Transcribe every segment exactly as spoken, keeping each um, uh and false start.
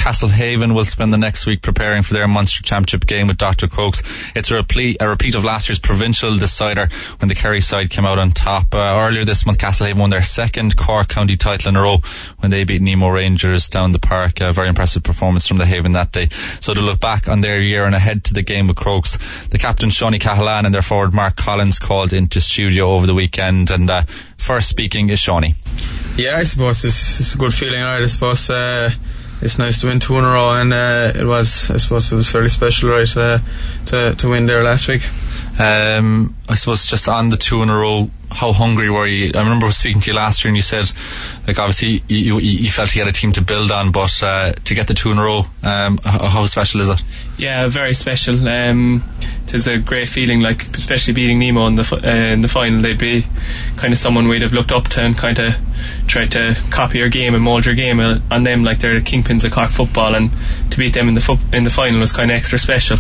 Castlehaven will spend the next week preparing for their Munster Championship game with Doctor Crokes. It's a repeat, a repeat of last year's provincial decider when the Kerry side came out on top. Uh, earlier this month, Castlehaven won their second Cork County title in a row when they beat Nemo Rangers down the park. A very impressive performance from the Haven that day. So to look back on their year and ahead to the game with Crokes, the captain Shawnee Cahalan and their forward Mark Collins called into studio over the weekend, and uh, first speaking is Shawnee. Yeah, I suppose it's, it's a good feeling, right? I suppose uh, it's nice to win two in a row, and uh, it was, I suppose it was fairly special, right, uh, to to win there last week. Um, I suppose just on the two in a row, how hungry were you? I remember speaking to you last year and you said, like, obviously you, you, you felt you had a team to build on, but uh, to get the two in a row, um, how, how special is it? Yeah, very special. Um, it is a great feeling, like, especially beating Nemo in the uh, in the final. They'd be kind of someone we'd have looked up to and kind of tried to copy your game and mould your game on them, like they're the kingpins of Cork football, and to beat them in the fo- in the final was kind of extra special.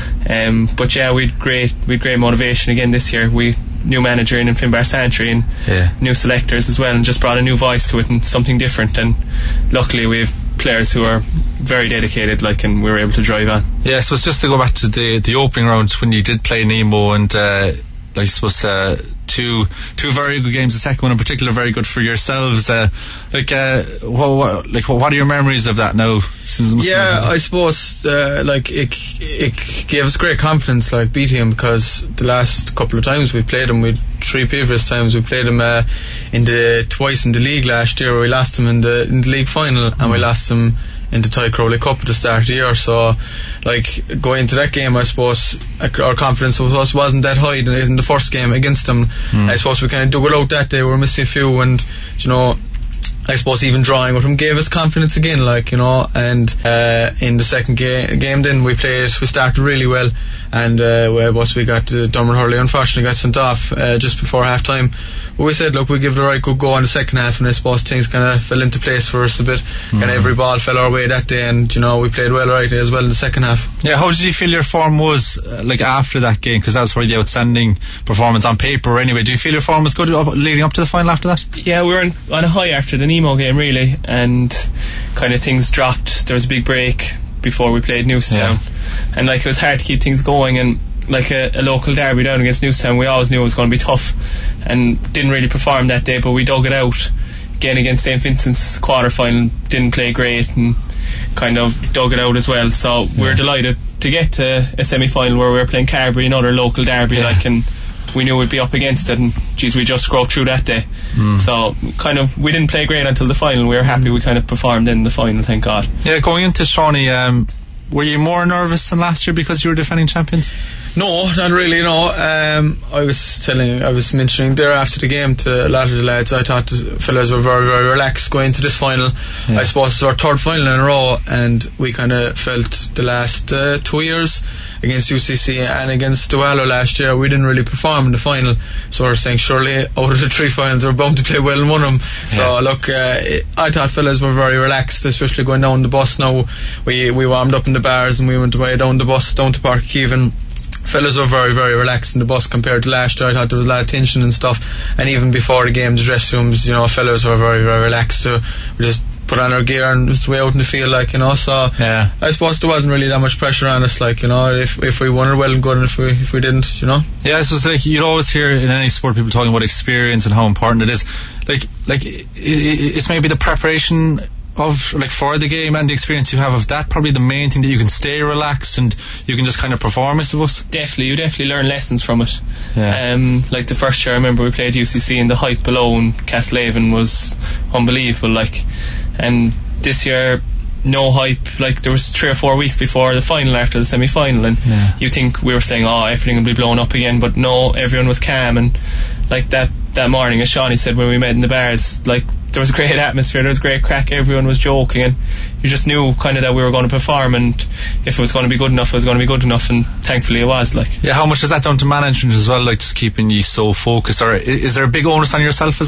Um, but yeah, we'd great we'd great motivation again this year. We new manager in Finbar Santry and yeah. new selectors as well, and just brought a new voice to it and something different, and luckily we have players who are very dedicated, like, and we were able to drive on. Yeah, so it's just to go back to the the opening round when you did play Nemo, and uh, I suppose uh, two two very good games. The second one in particular very good for yourselves. Uh, like, uh, what, what like what are your memories of that now? Yeah, I suppose uh, like it it gave us great confidence, like beating him, because the last couple of times we played him, we three previous times we played him uh, in the twice in the league last year. Where we lost him in the in the league final, mm. and we lost him in the Ty Crowley Cup at the start of the year. So, like, going into that game, I suppose our confidence with us wasn't that high in the first game against them. Mm. I suppose we kind of dug it out that day. We were missing a few, and you know, I suppose even drawing with him gave us confidence again, like, you know. And uh, in the second ga- game then we played we started really well, and uh, we, was we got uh, Dermot Hurley unfortunately got sent off uh, just before half time. But we said, look, we give it a right good go in the second half, and I suppose things kind of fell into place for us a bit. Mm-hmm. And every ball fell our way that day, and you know, we played well right as well in the second half. Yeah, how did you feel your form was uh, like after that game? Because that was probably the outstanding performance on paper anyway. Do you feel your form was good up, leading up to the final after that? Yeah, we were on, on a high after the Nemo game really, and kind of things dropped. There was a big break before we played Newstown, yeah. and like it was hard to keep things going, and like a, a local derby down against Newstown, we always knew it was going to be tough, and didn't really perform that day, but we dug it out again against Saint Vincent's quarter final. Didn't play great and kind of dug it out as well, so yeah. we're delighted to get to a semi-final where we were playing Carbery, another local derby, yeah. like, and we knew we'd be up against it, and geez, we just scraped through that day. Mm. So kind of we didn't play great until the final. We were happy mm. we kind of performed in the final, thank God. Yeah, going into Shawnee, um, were you more nervous than last year because you were defending champions? No, not really, no. Um, I was telling, I was mentioning there after the game to a lot of the lads, I thought the fellas were very, very relaxed going into this final. Yeah. I suppose it's our third final in a row, and we kind of felt the last uh, two years against U C C and against Duhallow last year, we didn't really perform in the final. So we're saying surely out of the three finals we're bound to play well in one of them. Yeah. So look, uh, I thought fellas were very relaxed, especially going down the bus now. We, we warmed up in the bars and we went away down the bus down to Park Keevan. Fellas were very, very relaxed in the bus compared to last year. I thought there was a lot of tension and stuff, and even before the game, the dressing rooms, you know, fellas were very, very relaxed. So we just put on our gear and just way out in the field, like, you know. So yeah. I suppose there wasn't really that much pressure on us, like, you know. If if we won it, well and good, and if we if we didn't, you know. Yeah, I suppose like you'd always hear in any sport people talking about experience and how important it is. Like like it, it's maybe the preparation of like for the game and the experience you have of that, probably the main thing, that you can stay relaxed and you can just kind of perform, I suppose. Definitely, you definitely learn lessons from it. Yeah. Um, like the first year I remember we played U C C and the hype below in Castlehaven was unbelievable, like, and this year no hype, like there was three or four weeks before the final after the semi-final, and yeah. you think we were saying, oh, everything will be blown up again, but no, everyone was calm, and like that that morning, as Shawnee said when we met in the bars, like there was a great atmosphere, there was great crack, everyone was joking, and you just knew kind of that we were going to perform, and if it was going to be good enough, it was going to be good enough, and thankfully it was. Like, yeah, how much is that down to management as well, like just keeping you so focused, or is there a big onus on yourself as well?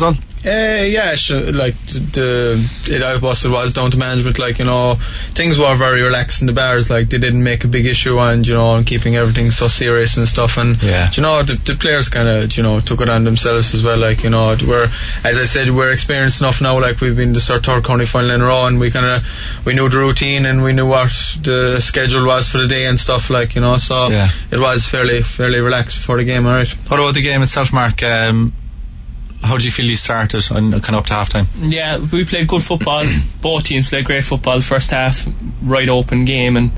Uh, yeah, sure, like the it I was it was down to management. Like, you know, things were very relaxed in the bars. Like, they didn't make a big issue on, you know, and keeping everything so serious and stuff. And yeah. you know, the, the players kind of, you know, took it on themselves as well. Like, you know, we're, as I said, we're experienced enough now. Like, we've been to the third county final in a row, and we kind of we knew the routine and we knew what the schedule was for the day and stuff. Like, you know, so yeah. it was fairly fairly relaxed before the game. All right. What about the game itself, Mark? Um, How did you feel you started and kind of up to half time? Yeah, we played good football. Both teams played great football. First half, right open game, and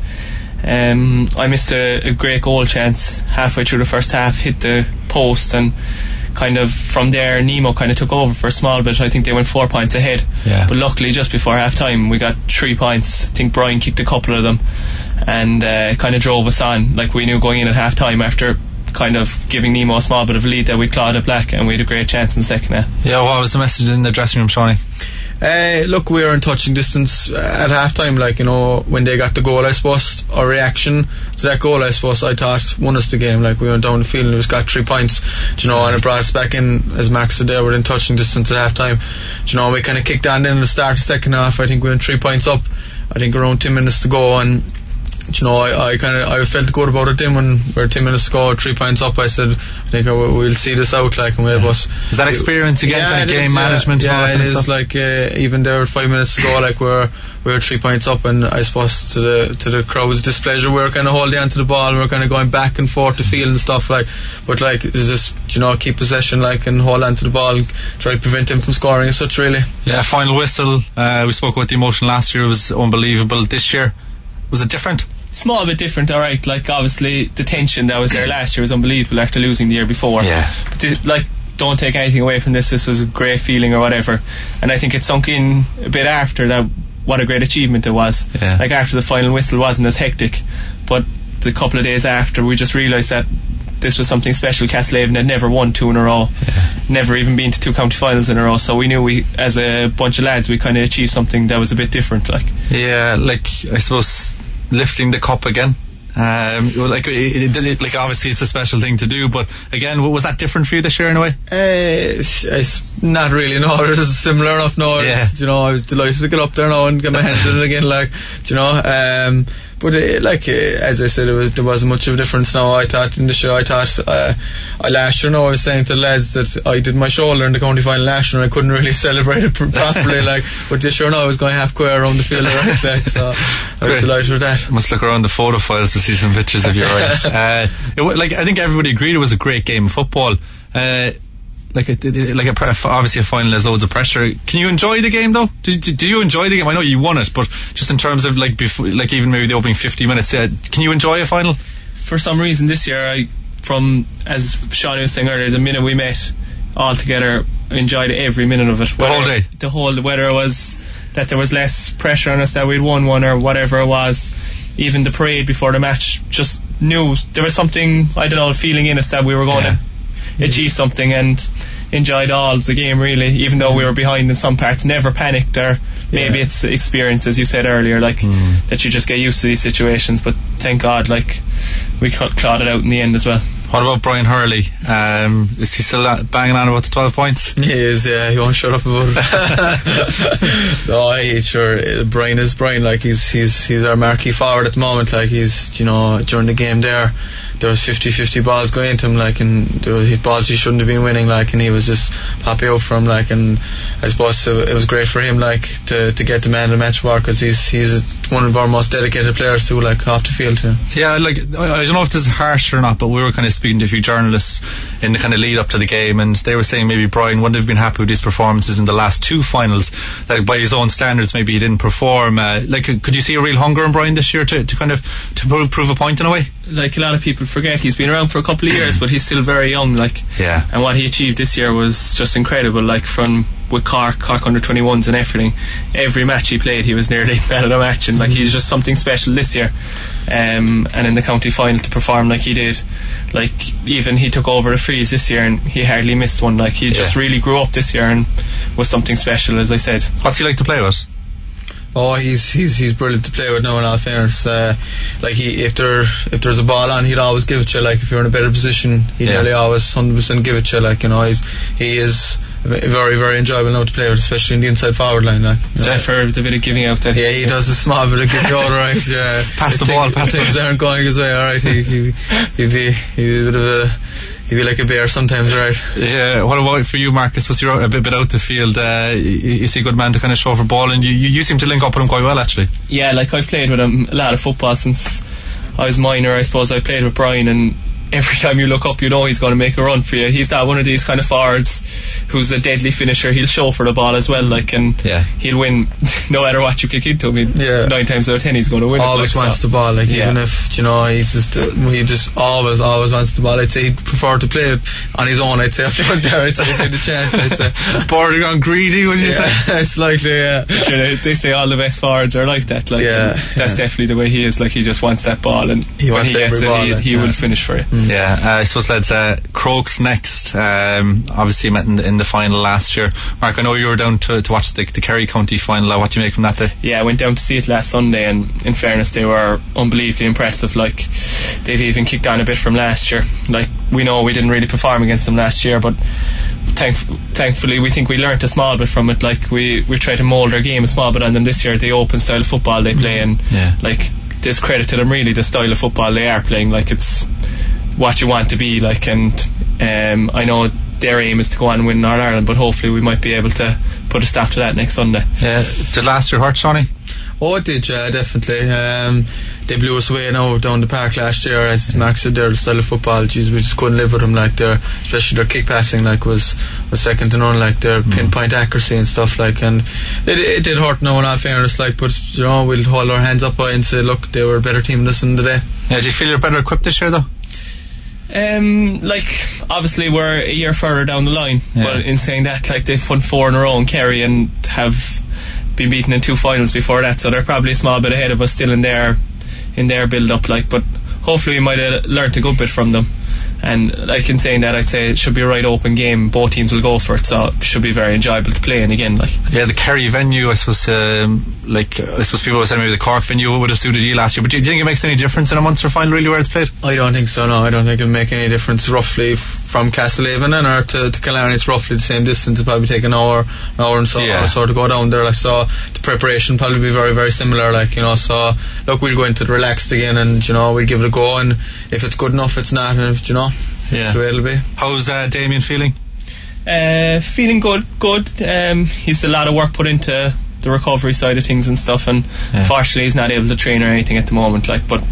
um, I missed a, a great goal chance halfway through the first half, hit the post, and kind of from there Nemo kind of took over for a small bit. I think they went four points ahead, yeah. but luckily just before half time we got three points. I think Brian kicked a couple of them, and uh, it kind of drove us on. Like, we knew going in at half time, after kind of giving Nemo a small bit of a lead, that we'd clawed it back and we had a great chance in the second half. Yeah, what was the message in the dressing room, Shawnee? Uh, look, we were in touching distance at half time. Like, you know, when they got the goal, I suppose our reaction to that goal, I suppose, I thought won us the game. Like, we went down the field and we just got three points, you know, and it brought us back in, as Mark said there, we're in touching distance at half time. You know, we kind of kicked on in at the start of the second half. I think we were three points up, I think around ten minutes to go, and you know, I, I kind of I felt good about it then when we were ten minutes to go, three points up. I said, I think I w- we'll see this out, like, and we have us. Is that experience again, yeah, kind of game is, management? Yeah, and all yeah that it is. Stuff? Like, uh, even there, five minutes to go, like, we're we were three points up, and I suppose to the to the crowd's displeasure, we were kind of holding on to the ball, and we were kind of going back and forth the field and stuff, like. But like, is just, you know, keep possession, like, and hold on to the ball, and try to prevent him from scoring and such, really. Yeah, final whistle. Uh, we spoke about the emotion last year. It was unbelievable. This year, was it different? Small bit different, alright. Like, obviously the tension that was there last year was unbelievable after losing the year before. Yeah. But th- like, don't take anything away from this. This was a great feeling or whatever, and I think it sunk in a bit after that what a great achievement it was. Yeah. Like, after the final whistle wasn't as hectic, but the couple of days after, we just realised that this was something special. Castlehaven had never won two in a row, yeah. never even been to two county finals in a row, so we knew we, as a bunch of lads, we kind of achieved something that was a bit different. Like, yeah, like, I suppose lifting the cup again. Um, like, it, it, like obviously it's a special thing to do, but again, was that different for you this year in a way? Uh, it's, it's not really. No, it was similar enough. No, yeah. You know, I was delighted to get up there now and get my hands in it again. Like, you know, um, but it, like, uh, as I said, it was there wasn't much of a difference. Now, I thought in the show, I thought uh, I last year. No, I was saying to the lads that I did my shoulder in the county final last year, and I couldn't really celebrate it pr- properly. Like, but this year, no, I was going half square around the field, right? Like, so I was delighted with that. Must look around the photo files to see some pictures of you. Right. uh, it, like, I think everybody agreed it was a great game of football. Uh, like, a, like a, obviously a final has loads of pressure. Can you enjoy the game though? Do, do, do you enjoy the game? I know you won it, but just in terms of like, before, like even maybe the opening fifty minutes, uh, can you enjoy a final? For some reason this year, I, from as Sean was saying earlier, the minute we met all together, enjoyed every minute of it. The whole day. The whole, whether it was that there was less pressure on us that we'd won one or whatever it was. Even the parade before the match, just knew there was something, I don't know, feeling in us that we were going yeah. to achieve something, and enjoyed all of the game really, even though we were behind in some parts. Never panicked, or maybe yeah. it's experience, as you said earlier, like mm. that you just get used to these situations, but thank God, like, we clawed it out in the end as well. What about Brian Hurley? Um, is he still banging on about the twelve points? He is, yeah. He won't shut up about it. No, he's sure. Brian is Brian. Like, he's he's he's our marquee forward at the moment. Like, he's, you know, during the game there, there was fifty-fifty balls going into him, like, and there was balls he shouldn't have been winning, like, and he was just happy out for him, like, and I suppose it was great for him, like, to, to get the man of the match award, because he's he's one of our most dedicated players too, like, off the field too. Yeah, like, I don't know if this is harsh or not, but we were kind of speaking to a few journalists in the kind of lead up to the game, and they were saying maybe Brian wouldn't have been happy with his performances in the last two finals, that by his own standards maybe he didn't perform. Uh, like, could you see a real hunger in Brian this year to, to kind of to prove, prove a point in a way? Like, a lot of people forget, he's been around for a couple of years, but he's still very young, like, yeah. And what he achieved this year was just incredible, like, from with Cork, Cork under twenty-ones and everything. Every match he played, he was nearly man of the match, and like, he's just something special this year. Um, and in the county final to perform like he did, like, even he took over a freeze this year and he hardly missed one. Like, he yeah. just really grew up this year and was something special, as I said. What's he like to play with? Oh, he's he's he's brilliant to play with now, in all fairness. Uh, like, he, if there if there's a ball on, he'd always give it to you. Like, if you're in a better position, he'd yeah. nearly always one hundred percent give it to you. Like, you know, he's he is very, very enjoyable now to play with, especially in the inside forward line. Like, you know. Yeah, for the bit of giving out that. Yeah, he does a small bit of giving out, right? Yeah, pass the ball, pass things aren't going his way. All right, he he he'd be he'd be a bit of a. He'd be like a bear sometimes, right? Yeah. What about for you, Marcus? Was you're a bit, bit out the field? Uh, you see a good man to kind of show for ball, and you, you, you seem to link up with him quite well, actually. Yeah, like I've played with him a lot of football since I was minor. I suppose I played with Brian, and every time you look up, you know he's going to make a run for you. He's not one of these kind of forwards who's a deadly finisher. He'll show for the ball as well, like, and yeah. he'll win no matter what you kick into him. He, yeah. Nine times out of ten, he's going to win. Always it, like, wants so. the ball, like yeah. even if you know he's just uh, he just always always wants the ball. I'd say he'd prefer to play it on his own. I'd say up front there. I'd say take the chance. I'd say bordering on greedy. Would you yeah. say? Slightly, yeah. Sure, they, they say all the best forwards are like that. Like, yeah, that's yeah. definitely the way he is. Like, he just wants that ball, and he when wants he gets every it, ball, he, like, he yeah. will finish for it. Mm. Yeah, uh, I suppose that's uh, Crokes next. Um, obviously met in the, in the final last year. Mark, I know you were down to, to watch the, the Kerry County final. Uh, what do you make from that day? Yeah, I went down to see it last Sunday, and in fairness, they were unbelievably impressive. Like, they've even kicked on a bit from last year. Like, we know we didn't really perform against them last year, but thank, thankfully we think we learnt a small bit from it. Like, we, we tried to mould our game a small bit on them this year. The open style of football they play, and yeah. like, there's credit to them really, the style of football they are playing. Like, it's what you want to be like, and um, I know their aim is to go on and win Northern Ireland, but hopefully we might be able to put a stop to that next Sunday. Yeah. Did last year hurt, Shawnee? Oh, it did, yeah, definitely. Um, they blew us away now down the park last year. As Max said there, the style of football, geez, we just couldn't live with them. Like, their, especially their kick passing, like, was, was second to none. Like, their mm. pinpoint accuracy and stuff, like, and it, it did hurt now in all fairness, like, but you know, we'll hold our hands up by and say, look, they were a better team than us in the day. Yeah, do you feel you're better equipped this year, though? Um, like, obviously we're a year further down the line, yeah. but in saying that, like, they've won four in a row in Kerry and have been beaten in two finals before that, so they're probably a small bit ahead of us still in their in their build up, like, but hopefully we might have learnt a good bit from them. And like, in saying that, I'd say it should be a right open game. Both teams will go for it, so it should be very enjoyable to play in again. Like, yeah, the Kerry venue, I suppose, um, like I suppose people were saying maybe the Cork venue would have suited you last year. But do you think it makes any difference in a Munster final, really, where it's played? I don't think so. No, I don't think it'll make any difference. Roughly from Castlehaven and or to, to Killarney, it's roughly the same distance. It'll probably take an hour, an hour and so, yeah. or so to go down there. Like, so the preparation probably be very, very similar. Like, you know, so look, we'll go into it relaxed again, and you know, we'll give it a go. And if it's good enough, it's not. And if you know. Yeah. That's the way it'll be. How's uh, Damien feeling? Uh, feeling good, good. Um, he's a lot of work put into the recovery side of things and stuff, and yeah. unfortunately he's not able to train or anything at the moment. Like, but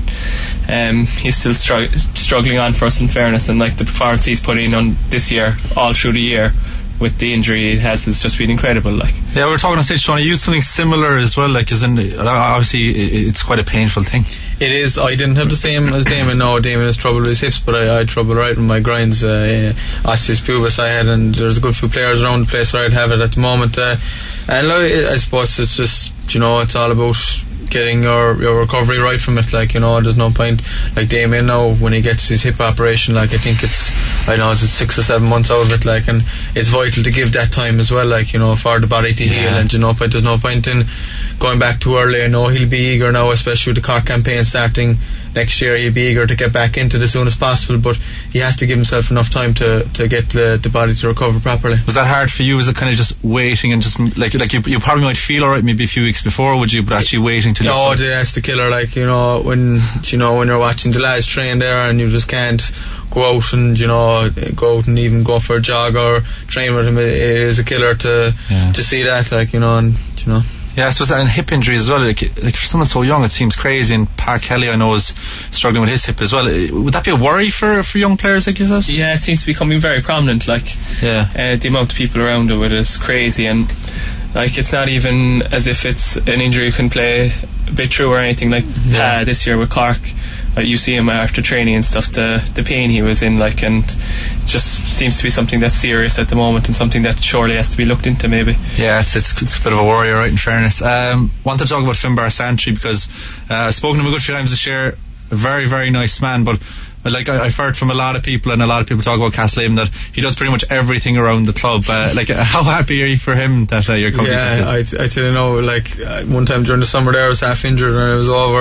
um, he's still stru- struggling on for us, in fairness, and like the performance he's put in on this year, all through the year, with the injury he has, has just been incredible. Like, yeah, we were talking on stage, Sean, you used something similar as well. Like, as in, obviously it's quite a painful thing. It is. I didn't have the same as Damon. No, Damon has trouble with his hips, but I, I had trouble right with my grinds. Uh, Osseous pubis I had, and there's a good few players around the place where I'd have it at the moment. Uh, and I suppose it's just, you know, it's all about getting your, your recovery right from it. Like, you know, there's no point, like Damien now, when he gets his hip operation, like, I think it's, I know it's six or seven months out of it, like, and it's vital to give that time as well, like, you know, for the body to heal. Yeah. And you know, but there's no point in going back too early. I know he'll be eager now, especially with the Cork campaign starting next year. He'll be eager to get back into it as soon as possible, but he has to give himself enough time to, to get the, the body to recover properly. Was that hard for you? Was it kind of just waiting and just like like you, you probably might feel alright maybe a few weeks before, would you, but actually waiting till no, that's the killer. Like, you know, when you know when you're watching the lads train there and you just can't go out and, you know, go out and even go for a jog or train with him, it, it is a killer to yeah. to see that, like, you know, and you know. Yeah, I suppose, and hip injuries as well. Like, like for someone so young, it seems crazy. And Pat Kelly, I know, is struggling with his hip as well. Would that be a worry for, for young players like yourselves? Yeah, it seems to be becoming very prominent. Like, yeah, uh, the amount of people around it with it is crazy, and like, it's not even as if it's an injury you can play a bit through or anything. Like, yeah. uh, this year with Cork, uh, you see him after training and stuff, the the pain he was in, like, and it just seems to be something that's serious at the moment and something that surely has to be looked into, maybe. Yeah, it's it's, it's a bit of a worry, right, in fairness. Um, wanted to talk about Finbar Santry because uh, I've spoken to him a good few times this year. A very, very nice man, but like I, I've heard from a lot of people, and a lot of people talk about Castlehaven, that he does pretty much everything around the club. Uh, like, how happy are you for him that uh, you're coming? Yeah, I, I tell you, know, like uh, one time during the summer there, I was half injured and I was over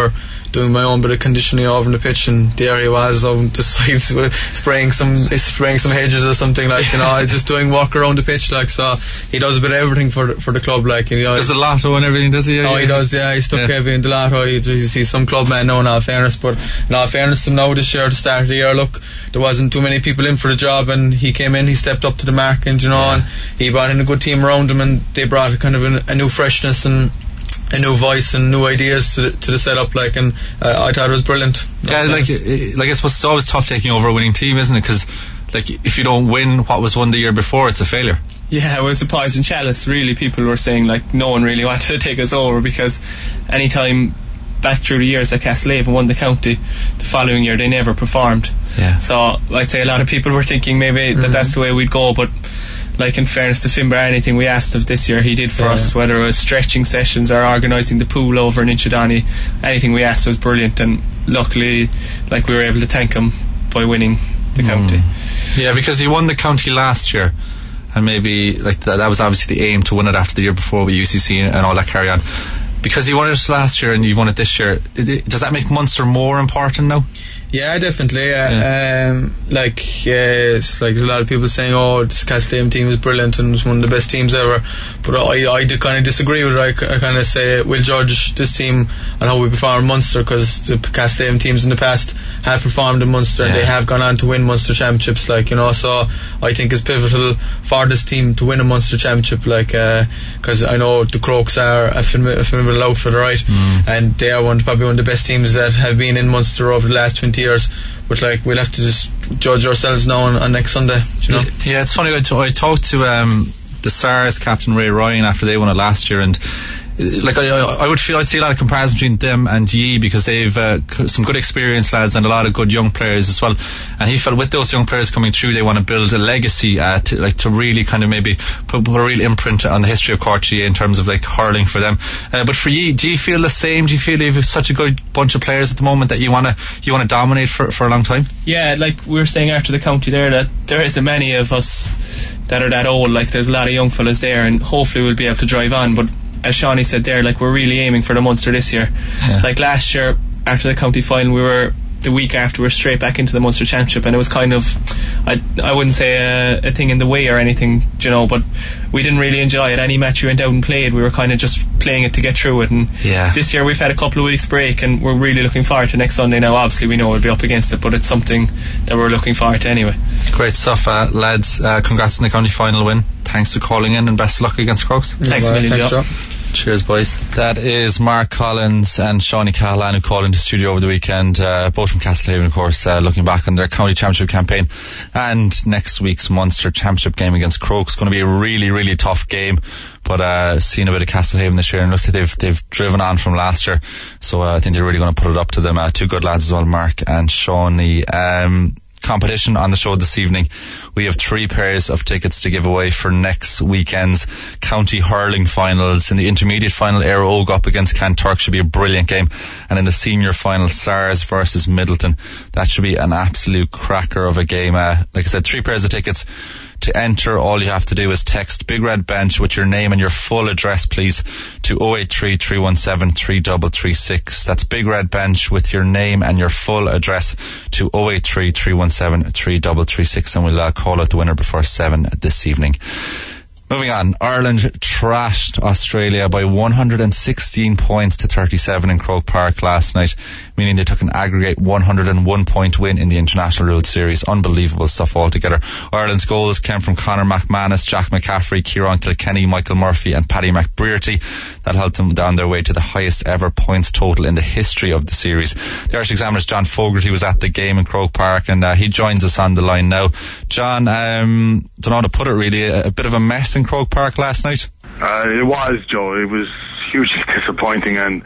doing my own bit of conditioning over on the pitch, and there he was on the sides spraying some spraying some hedges or something, like, you know, just doing work around the pitch, like. So he does a bit of everything for the, for the club, like, you know. Does the lotto and everything, does he? Oh, he does, yeah. He's stuck yeah. heavy in the lotto. He, you see some club man now, in all fairness, but in all fairness to him now, this year, at the start of the year, look, there wasn't too many people in for the job, and he came in, he stepped up to the mark, and, you know, yeah. and he brought in a good team around him, and they brought a kind of a, a new freshness and a new voice and new ideas to the, to the setup, like, and uh, I thought it was brilliant. Yeah, like, like I suppose it's always tough taking over a winning team, isn't it? Because, like, if you don't win what was won the year before, it's a failure. Yeah, it was a poison chalice, really. People were saying, like, no one really wanted to take us over, because any time back through the years that Castlehaven won the county, the following year they never performed. Yeah. So I'd say a lot of people were thinking maybe mm-hmm. that that's the way we'd go, but, like, in fairness to Finbar, anything we asked of this year he did for yeah. us, whether it was stretching sessions or organising the pool over in Inchydoney, anything we asked was brilliant, and luckily, like, we were able to thank him by winning the mm. county. Yeah, because he won the county last year, and maybe, like, that, that was obviously the aim, to win it after the year before with U C C and all that carry on. Because he won it last year and you've won it this year, does that make Munster more important now? Yeah, definitely. Uh, yeah. Um, like, uh, it's like a lot of people saying, "Oh, this Castlehaven team is brilliant and it's one of the best teams ever." But I, I kind of disagree with it. I, I kind of say we'll judge this team on how we perform in Munster, because the Castlehaven teams in the past have performed in Munster, yeah. and they have gone on to win Munster championships. Like, you know, so I think it's pivotal for this team to win a Munster championship. Like, because uh, I know the Crokes are a formidable outfit, right? Mm. And they are one probably one of the best teams that have been in Munster over the last twenty years, but, like, we'll have to just judge ourselves now on, on next Sunday, you know. Yeah, it's funny, I, t- I talked to um, the Sars captain Ray Ryan after they won it last year, and like I, I would feel I'd see a lot of comparison between them and Yee, because they've uh, some good experienced lads and a lot of good young players as well, and he felt with those young players coming through they want to build a legacy, uh, to, like, to really kind of maybe put, put a real imprint on the history of Cork G A A in terms of, like, hurling for them. Uh, but for Yee, do you feel the same? Do you feel you have such a good bunch of players at the moment that you want to you want to dominate for, for a long time? Yeah, like we were saying after the county there, that there isn't many of us that are that old. Like, there's a lot of young fellas there, and hopefully we'll be able to drive on. But as Shawnee said there, like, we're really aiming for the Munster this year. Yeah. Like last year after the county final, we were the week after we were straight back into the Munster Championship, and it was kind of, I I wouldn't say a, a thing in the way or anything, you know, but we didn't really enjoy it. Any match we went out and played, we were kind of just playing it to get through it. And yeah. this year we've had a couple of weeks break, and we're really looking forward to next Sunday. Now obviously we know we'll be up against it, but it's something that we're looking forward to anyway. Great stuff, uh, lads. Uh, congrats on the county final win. Thanks for calling in, and best of luck against Crokes. Yeah, thanks a million, thanks, Joe. Cheers, boys. That is Mark Collins and Shawnee Callahan, who called into the studio over the weekend, uh, both from Castlehaven, of course, uh, looking back on their county championship campaign and next week's Munster championship game against Crokes. Going to be a really, really tough game, but uh, seeing a bit of Castlehaven this year, and looks like they've they've driven on from last year, so uh, I think they're really going to put it up to them. Uh, two good lads as well, Mark and Shawnee. Um, competition on the show this evening. We have three pairs of tickets to give away for next weekend's county hurling finals. In the intermediate final, Éire Óg up against Canturk should be a brilliant game, and in the senior final, Sars versus Middleton, that should be an absolute cracker of a game. Uh, like I said, three pairs of tickets. To enter, all you have to do is text Big Red Bench with your name and your full address, please, to oh eight three, three one seven, three three three six. That's Big Red Bench with your name and your full address to oh eight three, three one seven, three three three six, and we'll uh, call out the winner before seven this evening. Moving on, Ireland trashed Australia by one hundred sixteen points to thirty-seven in Croke Park last night, meaning they took an aggregate one hundred one point win in the International Rules Series. Unbelievable stuff altogether. Ireland's goals came from Conor McManus, Jack McCaffrey, Kieran Kilkenny, Michael Murphy and Paddy McBrearty. That helped them down their way to the highest ever points total in the history of the series. The Irish Examiner's John Fogarty was at the game in Croke Park, and uh, he joins us on the line now. John, um, don't know how to put it really, a, a bit of a mess in Croke Park last night? Uh, it was, Joe. It was hugely disappointing, and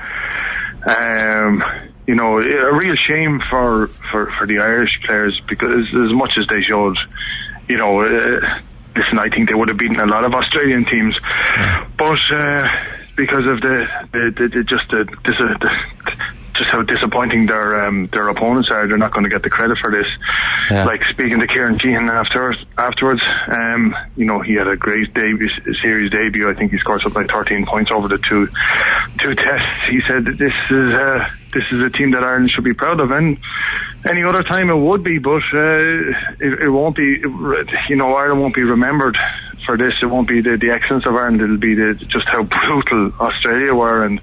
um, you know, a real shame for, for, for the Irish players, because as much as they showed, you know, uh, listen, I think they would have beaten a lot of Australian teams, yeah. but uh, because of the, the, the, the just the, the, the just how disappointing disappointing their um, their opponents are. They're not going to get the credit for this. Yeah. Like speaking to Kieran Sheehan after, afterwards, um, you know, he had a great debut, series debut. I think he scored something like thirteen points over the two two tests. He said that this is uh, this is a team that Ireland should be proud of, and any other time it would be, but uh, it, it won't be. You know, Ireland won't be remembered for this. It won't be the, the excellence of Ireland. It'll be the, just how brutal Australia were, and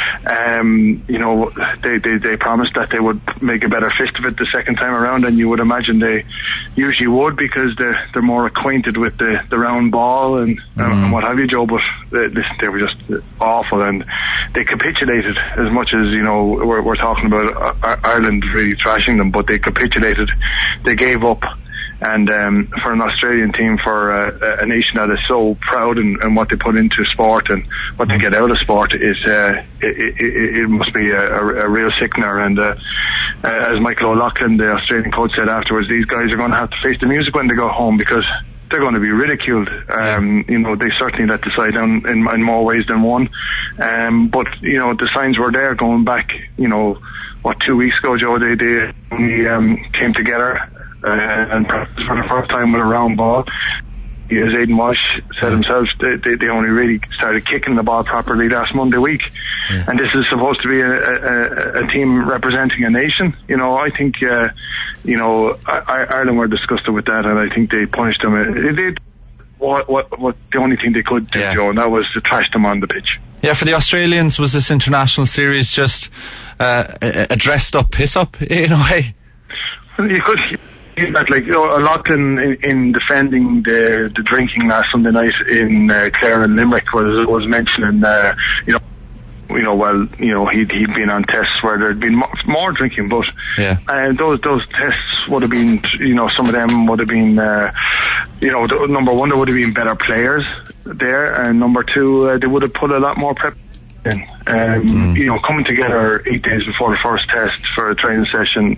um, you know, they, they they promised that they would make a better fist of it the second time around, and you would imagine they usually would, because they're they're more acquainted with the, the round ball and, mm. and what have you, Joe. But they, they were just awful, and they capitulated as much as, you know, we're, we're talking about Ireland really trashing them, but they capitulated. They gave up. And um, for an Australian team, for uh, a nation that is so proud in, in what they put into sport and what they get out of sport, is uh, it, it, it must be a, a, a real sickener. And uh, uh, as Michael O'Loughlin, the Australian coach, said afterwards, these guys are going to have to face the music when they go home, because they're going to be ridiculed. Um, you know, they certainly let the side down in, in more ways than one. Um, but, you know, the signs were there going back, you know, what, two weeks ago, Joe, they, they only um, came together uh, and practiced for the first time with a round ball. As Aidan Walsh said himself, they, they, they only really started kicking the ball properly last Monday week. Yeah. And this is supposed to be a, a, a team representing a nation. You know, I think, uh, you know, I, Ireland were disgusted with that, and I think they punished them. They did what, what, what the only thing they could do, yeah. Joe, and that was to trash them on the pitch. Yeah, for the Australians, was this international series just uh, a, a dressed up piss up in a way? You could. That, like, you know, a lot in, in, in defending the the drinking last Sunday night in uh, Clare and Limerick was was mentioning, uh, you know, you know, well, you know, he'd he'd been on tests where there'd been more, more drinking, but yeah, and uh, those those tests would have been, you know, some of them would have been, uh, you know, the, number one, there would have been better players there, and number two, uh, they would have put a lot more prep in. Um, mm. You know, coming together eight days before the first test for a training session.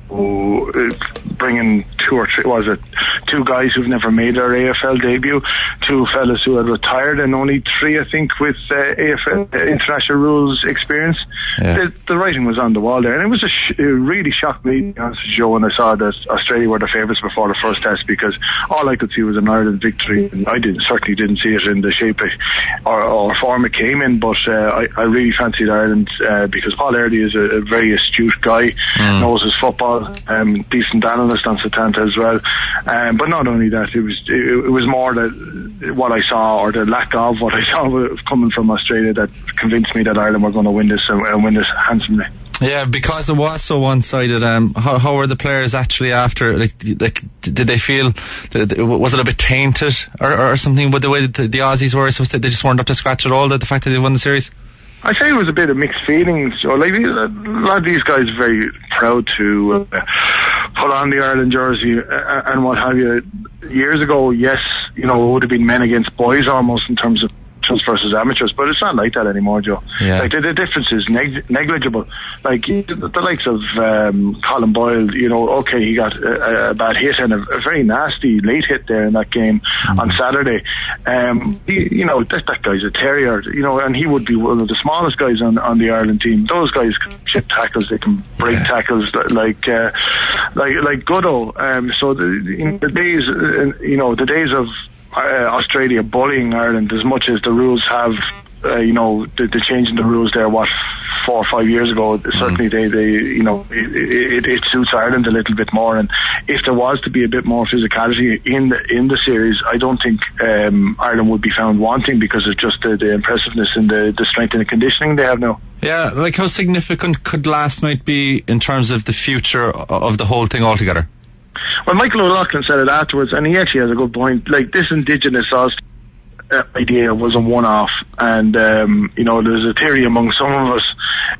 Bringing two or three, was it two guys who've never made their A F L debut, two fellas who had retired, and only three, I think, with uh, A F L uh, international rules experience. Yeah. The, the writing was on the wall there, and it was a sh- it really shocked me, to be honest with you, when I saw that Australia were the favourites before the first test, because all I could see was an Ireland victory, and I didn't certainly didn't see it in the shape it, or, or form it came in. But uh, I, I really fancied Ireland uh, because Paul Early is a, a very astute guy, mm. knows his football. Um, decent analyst on Setanta as well, um, but not only that, it was it, it was more that what I saw, or the lack of what I saw coming from Australia, that convinced me that Ireland were going to win this and, and win this handsomely. Yeah, because it was so one-sided. Um, how, how were the players actually after? Like, like, did they feel? Was it a bit tainted, or, or something with the way that the, the Aussies were? So they just weren't up to scratch at all. The fact that they won the series. I say it was a bit of mixed feelings. So, like, a lot of these guys are very proud to uh, put on the Ireland jersey uh, and what have you. Years ago, yes, you know, it would have been men against boys almost in terms of versus amateurs, but it's not like that anymore, Joe. Yeah. Like the, the difference is neg- negligible. Like the, the likes of um, Colin Boyle, you know, okay, he got a, a bad hit and a, a very nasty late hit there in that game mm-hmm. on Saturday. Um, he, you know, that, that guy's a terrier, you know, and he would be one of the smallest guys on, on the Ireland team. Those guys can chip tackles, they can break yeah. tackles like uh, like like Goodo. Um, so the, in the days, uh, you know, the days of Uh, Australia bullying Ireland, as much as the rules have, uh, you know, the, the change in the rules there, what, four or five years ago, mm. certainly they, they, you know, it, it, it suits Ireland a little bit more. And if there was to be a bit more physicality in the in the series, I don't think um, Ireland would be found wanting, because of just the, the impressiveness and the, the strength and the conditioning they have now. Yeah, like how significant could last night be in terms of the future of the whole thing altogether? Well, Michael O'Loughlin said it afterwards, and he actually has a good point. Like, this Indigenous Oz uh, idea was a one-off, and um, you know, there's a theory among some of us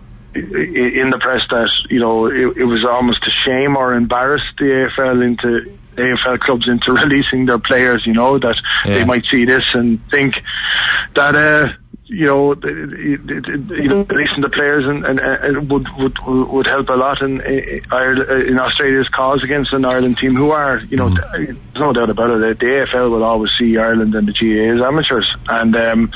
in the press that, you know, it, it was almost a shame or embarrassed the A F L into A F L clubs into releasing their players. You know, that yeah. they might see this and think that. Uh, You know, you know, releasing the players and, and, and would would would help a lot in in Australia's cause against an Ireland team who are, you know, mm. there's no doubt about it. The A F L will always see Ireland and the G A A as amateurs, and um, yeah.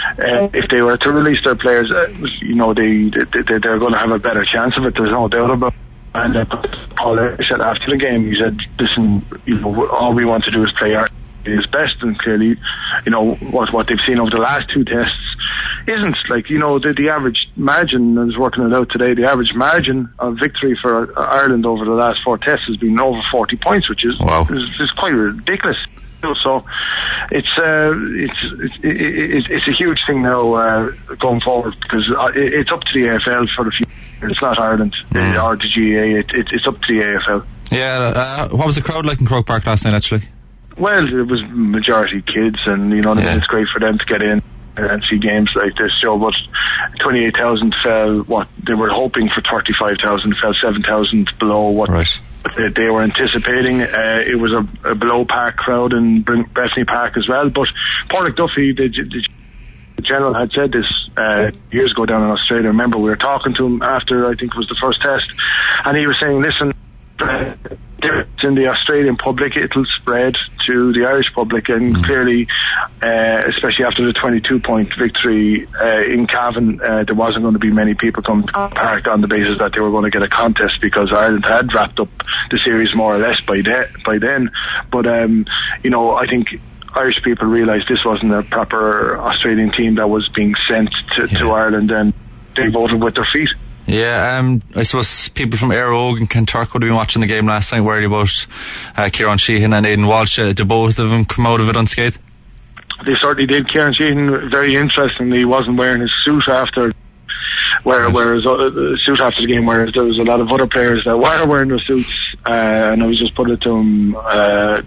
uh, if they were to release their players, uh, you know, they, they they're going to have a better chance of it. There's no doubt about it. And uh, Paul said after the game, he said, "Listen, you know, all we want to do is play our is best." And clearly, you know, what what they've seen over the last two tests isn't like, you know, the, the average margin. I was working it out today. The average margin of victory for Ireland over the last four tests has been over forty points, which is wow. is, is quite ridiculous. So it's uh, it's it's it's it's a huge thing now uh, going forward, because it's up to the A F L for the future. It's not Ireland mm. or the G A A. It, it, it's up to the A F L. Yeah. Uh, what was the crowd like in Croke Park last night, actually? Well, it was majority kids, and you know, yeah. it's great for them to get in and see games like this, Joe. But twenty-eight thousand fell. What they were hoping for thirty-five thousand fell seven thousand below what. Right. They, they were anticipating. Uh, it was a, a below park crowd in Bethany Park as well. But Padraig Duffy, the, the, the general, had said this uh, years ago down in Australia. Remember, we were talking to him after, I think it was the first test, and he was saying, "Listen, uh, it's in the Australian public, it'll spread to the Irish public." And mm. clearly, uh, especially after the twenty-two point victory uh, in Cavan, uh, there wasn't going to be many people coming to the park on the basis that they were going to get a contest, because Ireland had wrapped up the series more or less by, de- by then. But um, you know, I think Irish people realised this wasn't a proper Australian team that was being sent to, yeah. to Ireland, and they voted with their feet. Yeah, um, I suppose people from Éire Óg and Kanturk would have been watching the game last night, worried about uh, Kieran Sheehan and Aidan Walsh. Uh, did both of them come out of it unscathed? They certainly did. Kieran Sheehan, very interestingly, wasn't wearing his suit after, where, right. whereas uh, the suit after the game, whereas there was a lot of other players that were wearing their suits, uh, and I was just putting it to him, uh,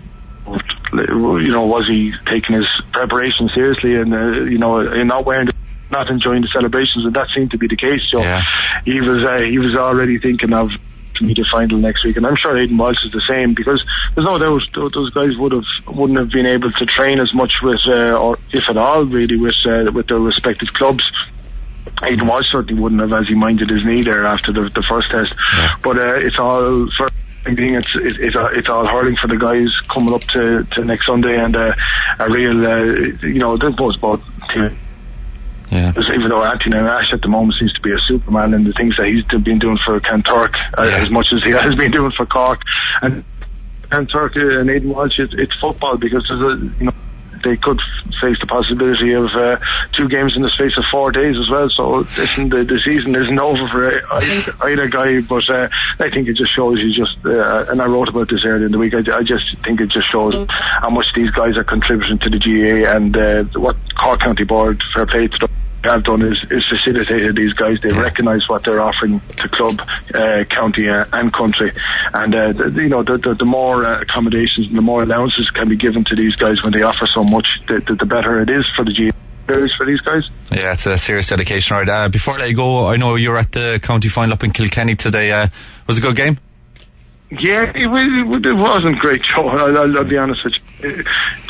you know, was he taking his preparation seriously, and uh, you know, in not wearing the not enjoying the celebrations, and that seemed to be the case. So yeah. he was uh, he was already thinking of the final next week, and I'm sure Aidan Walsh is the same, because there's no doubt those guys would have wouldn't have been able to train as much with, uh, or if at all, really, with uh, with their respective clubs. Aidan Walsh certainly wouldn't have, as he minded his knee there after the, the first test. Yeah. But uh, it's all for. Being it's it, it's it's all hurling for the guys coming up to, to next Sunday, and uh, a real uh, you know, they're both both team. Yeah. Even though Anthony Nash at the moment seems to be a superman in the things that he's been doing for Kanturk, uh, yeah. as much as he has been doing for Cork, and Kanturk and Aidan Walsh, it's, it's football, because there's a, you know, they could face the possibility of uh, two games in the space of four days as well. So listen, the, the season isn't over for either, either guy, but uh, I think it just shows you just, uh, and I wrote about this earlier in the week, I, I just think it just shows how much these guys are contributing to the G A A, and uh, what Cork County Board, fair play to them, have done is, is facilitated these guys. They recognise what they're offering to club, uh, county uh, and country, and uh, the, you know, the, the, the more uh, accommodations and the more allowances can be given to these guys when they offer so much, the, the, the better it is for the G A A for these guys. Yeah, it's a serious dedication. Right, uh, before I let you go, I know you were at the county final up in Kilkenny today. Uh, was it a good game? Yeah, it, it, it wasn't great, Joe. I'll, I'll, I'll be honest with you.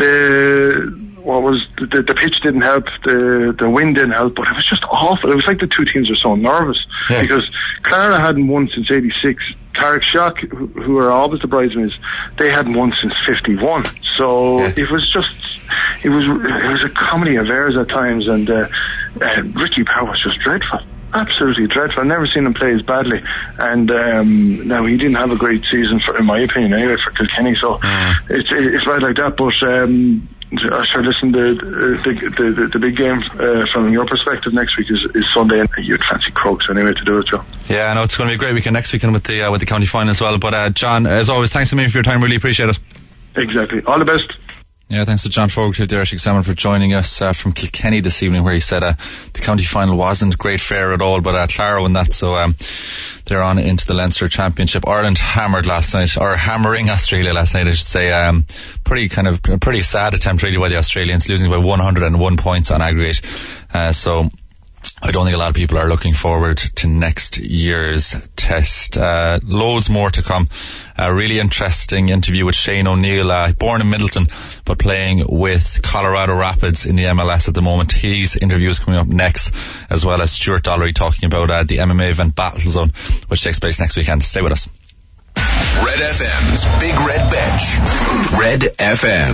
The what was the, the pitch didn't help, the the wind didn't help, but it was just awful. It was like the two teams were so nervous, yeah. because Clara hadn't won since eighty-six. Carrickshock, who, who are always the bridesmaids, they hadn't won since fifty-one. So yeah. it was just, it was it was a comedy of errors at times, and uh, uh, Ricky Power was just dreadful. Absolutely dreadful. I've never seen him play as badly, and um, now he didn't have a great season, for, in my opinion, anyway, for Kilkenny. So mm. it's it's bad like that. But um, I sure listen. The the the, the big game uh, from your perspective next week is, is Sunday, and you'd fancy Crokes anyway to do it, Joe. Yeah, I know it's going to be a great weekend next weekend with the uh, with the county final as well. But uh, John, as always, thanks a million for your time. Really appreciate it. Exactly. All the best. Yeah, thanks to John Fogarty, the Irish examiner, for joining us uh, from Kilkenny this evening, where he said uh, the county final wasn't great fare at all, but uh, Clara won that, so um, they're on into the Leinster Championship. Ireland hammered last night, or hammering Australia last night, I should say. Um, pretty kind of a pretty sad attempt really by the Australians, losing by one hundred and one points on aggregate. Uh, so I don't think a lot of people are looking forward to next year's test. Uh, loads more to come. A really interesting interview with Shane O'Neill, uh, born in Middleton, but playing with Colorado Rapids in the M L S at the moment. His interview is coming up next, as well as Stuart Dollery talking about uh, the M M A event Battle Zone, which takes place next weekend. Stay with us. Red F M's Big Red Bench. Red F M.